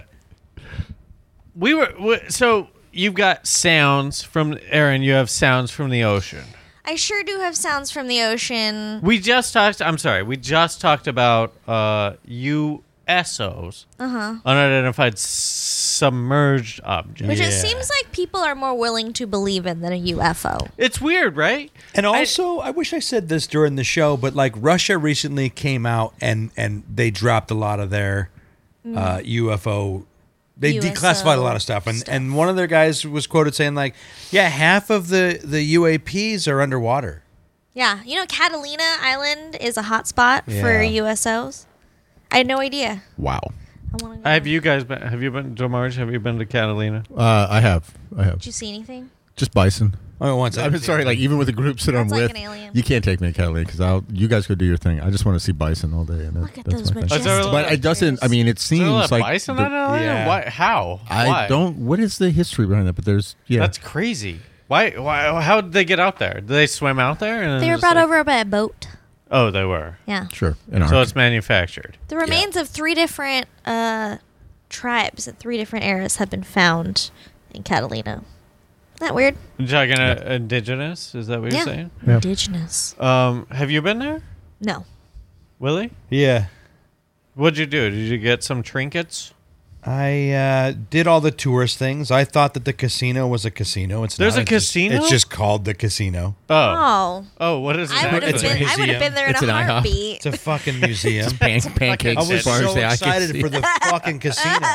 we were, we, so you've got sounds from, Aaron, you have sounds from the ocean. I sure do have sounds from the ocean. We just talked, I'm sorry, we just talked about uh, U S Os, Uh-huh. unidentified submerged objects. Which it Yeah. seems like people are more willing to believe in than a U F O. It's weird, right? And also, I, wish I said this during the show, but like Russia recently came out and and they dropped a lot of their uh, U F O. They U S O declassified a lot of stuff, and stuff. and one of their guys was quoted saying like, "Yeah, half of the the U A Ps are underwater." Yeah, you know Catalina Island is a hot spot for Yeah. U S Os. I had no idea. Wow. I want to go. Have you guys been, have you been, Demarge, have you been to Catalina? Uh, I have, I have Did you see anything? just bison. Oh, once I'm sorry, like even with the groups that I'm That's like with, an alien. you can't take me to Catalina because I'll. You guys go do your thing. I just want to see bison all day. And that, Look at that's those my thing. majestic Is there- But it doesn't. I mean, it Is there seems a lot of like bison the- on Catalina? Yeah. Why? How? I Why? don't. What is the history behind that? But there's yeah. That's crazy. Why? Why? How did they get out there? Did they swim out there? And They then were just brought like- over by a boat. Oh, they were. Yeah. sure. In So our, it's manufactured. The remains of three different uh, tribes at three different eras have been found in Catalina. Isn't that weird? You're talking uh, indigenous? Is that what you're Yeah. saying? Yeah. Indigenous. Um, have you been there, No. Willie? Yeah, What'd you do? Did you get some trinkets? I uh, did all the tourist things. I thought that the casino was a casino. It's There's not. a It's just- casino? It's just called the casino. Oh. Oh. Oh, what is it? I would have It's a been. I would museum. have been there in It's a an IHOP. heartbeat. It's a fucking museum. Pan- pancakes. I was as far as so the eye can excited see. for the fucking casino.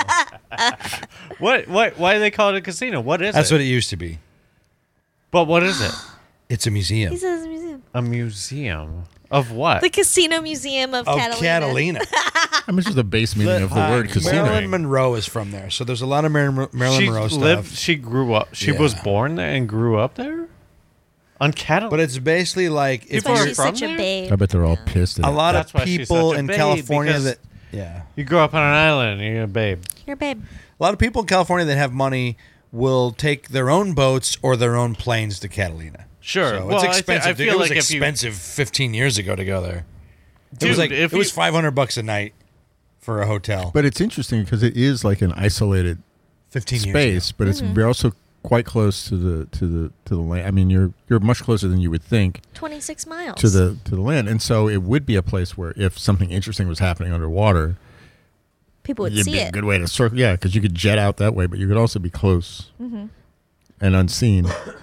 What? What? Why do they call it a casino? What is That's it? what it used to be. But what is it? It's a museum He says museum. A museum of what? The Casino Museum of, of Catalina. Catalina. I mean, just the base meaning of the Uh, word casino. Marilyn Monroe is from there, so there's a lot of Marilyn, Marilyn she Monroe lived. stuff. She grew up. She was Yeah. born there and grew up there. On Catalina. But it's basically like if That's People why are you're, she's from such there? a babe. I bet they're all pissed. At a it. lot That's of why she's people such a in babe, California because- that yeah, you grew up on an island. And you're a babe. You're a babe. a lot of people in California that have money will take their own boats or their own planes to Catalina. Sure. So well, it's I thi- expensive. I, feel it was like if you, expensive fifteen years ago to go there. dude, it was like if it was you, five hundred bucks a night for a hotel. But it's interesting because it is like an isolated fifteen years space, ago. but it's we're also quite close to the to the to the land. I mean, you're you're much closer than you would think twenty-six miles. to the to the land, and so it would be a place where if something interesting was happening underwater, People would it'd see be a it. good way to circle. Yeah, because you could jet out that way, but you could also be close Mm-hmm. and unseen.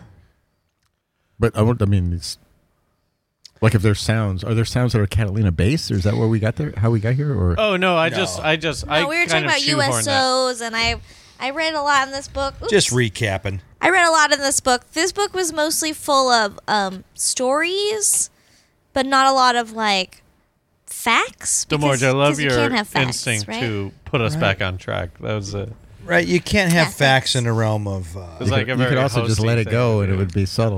But I would. I mean, it's like if there's sounds. Are there sounds that are Catalina based, or is that where we got there? How we got here? Or Oh no! I No. just, I just, No, I we were kind talking of about U shoehorned S that. Os, and I, I read a lot in this book. Oops. Just recapping. I read a lot in this book. This book was mostly full of um, stories, but not a lot of like facts. because- Demorge, I love 'cause you your can't have facts, instinct right? to put us back on track. That was a. Right, you can't have Yeah, facts thanks. in the realm of. Uh, It's like a you very could also just hosty let it thing go, to and it do. would be subtle.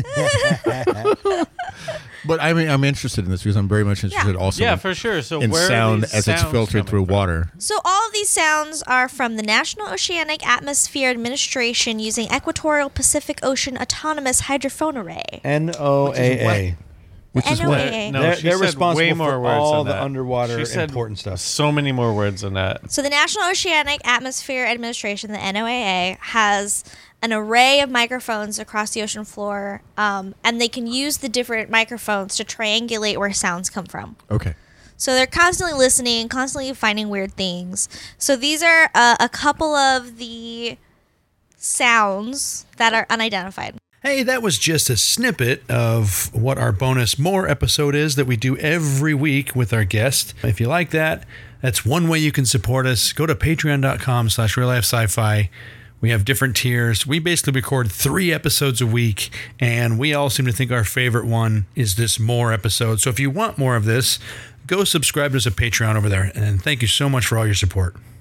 But I mean, I'm interested in this because I'm very much interested also Yeah, in, for sure. So in where are sound these as it's sounds filtered coming through from? water. So all of these sounds are from the National Oceanic Atmosphere Administration using Equatorial Pacific Ocean Autonomous Hydrophone Array. N O A A. Which is N O A what? A. No, They're- she they're said responsible way for more words all than the that. underwater She said important stuff. So many more words than that. So the National Oceanic Atmosphere Administration, the N O A A, has an array of microphones across the ocean floor, um, and they can use the different microphones to triangulate where sounds come from. Okay. So they're constantly listening, constantly finding weird things. So these are uh, a couple of the sounds that are unidentified. Hey, that was just a snippet of what our bonus more episode is that we do every week with our guest. If you like that, that's one way you can support us. Go to patreon.com slash real life sci-fi. We have different tiers. We basically record three episodes a week, and we all seem to think our favorite one is this more episode. So if you want more of this, go subscribe to us at Patreon over there. And thank you so much for all your support.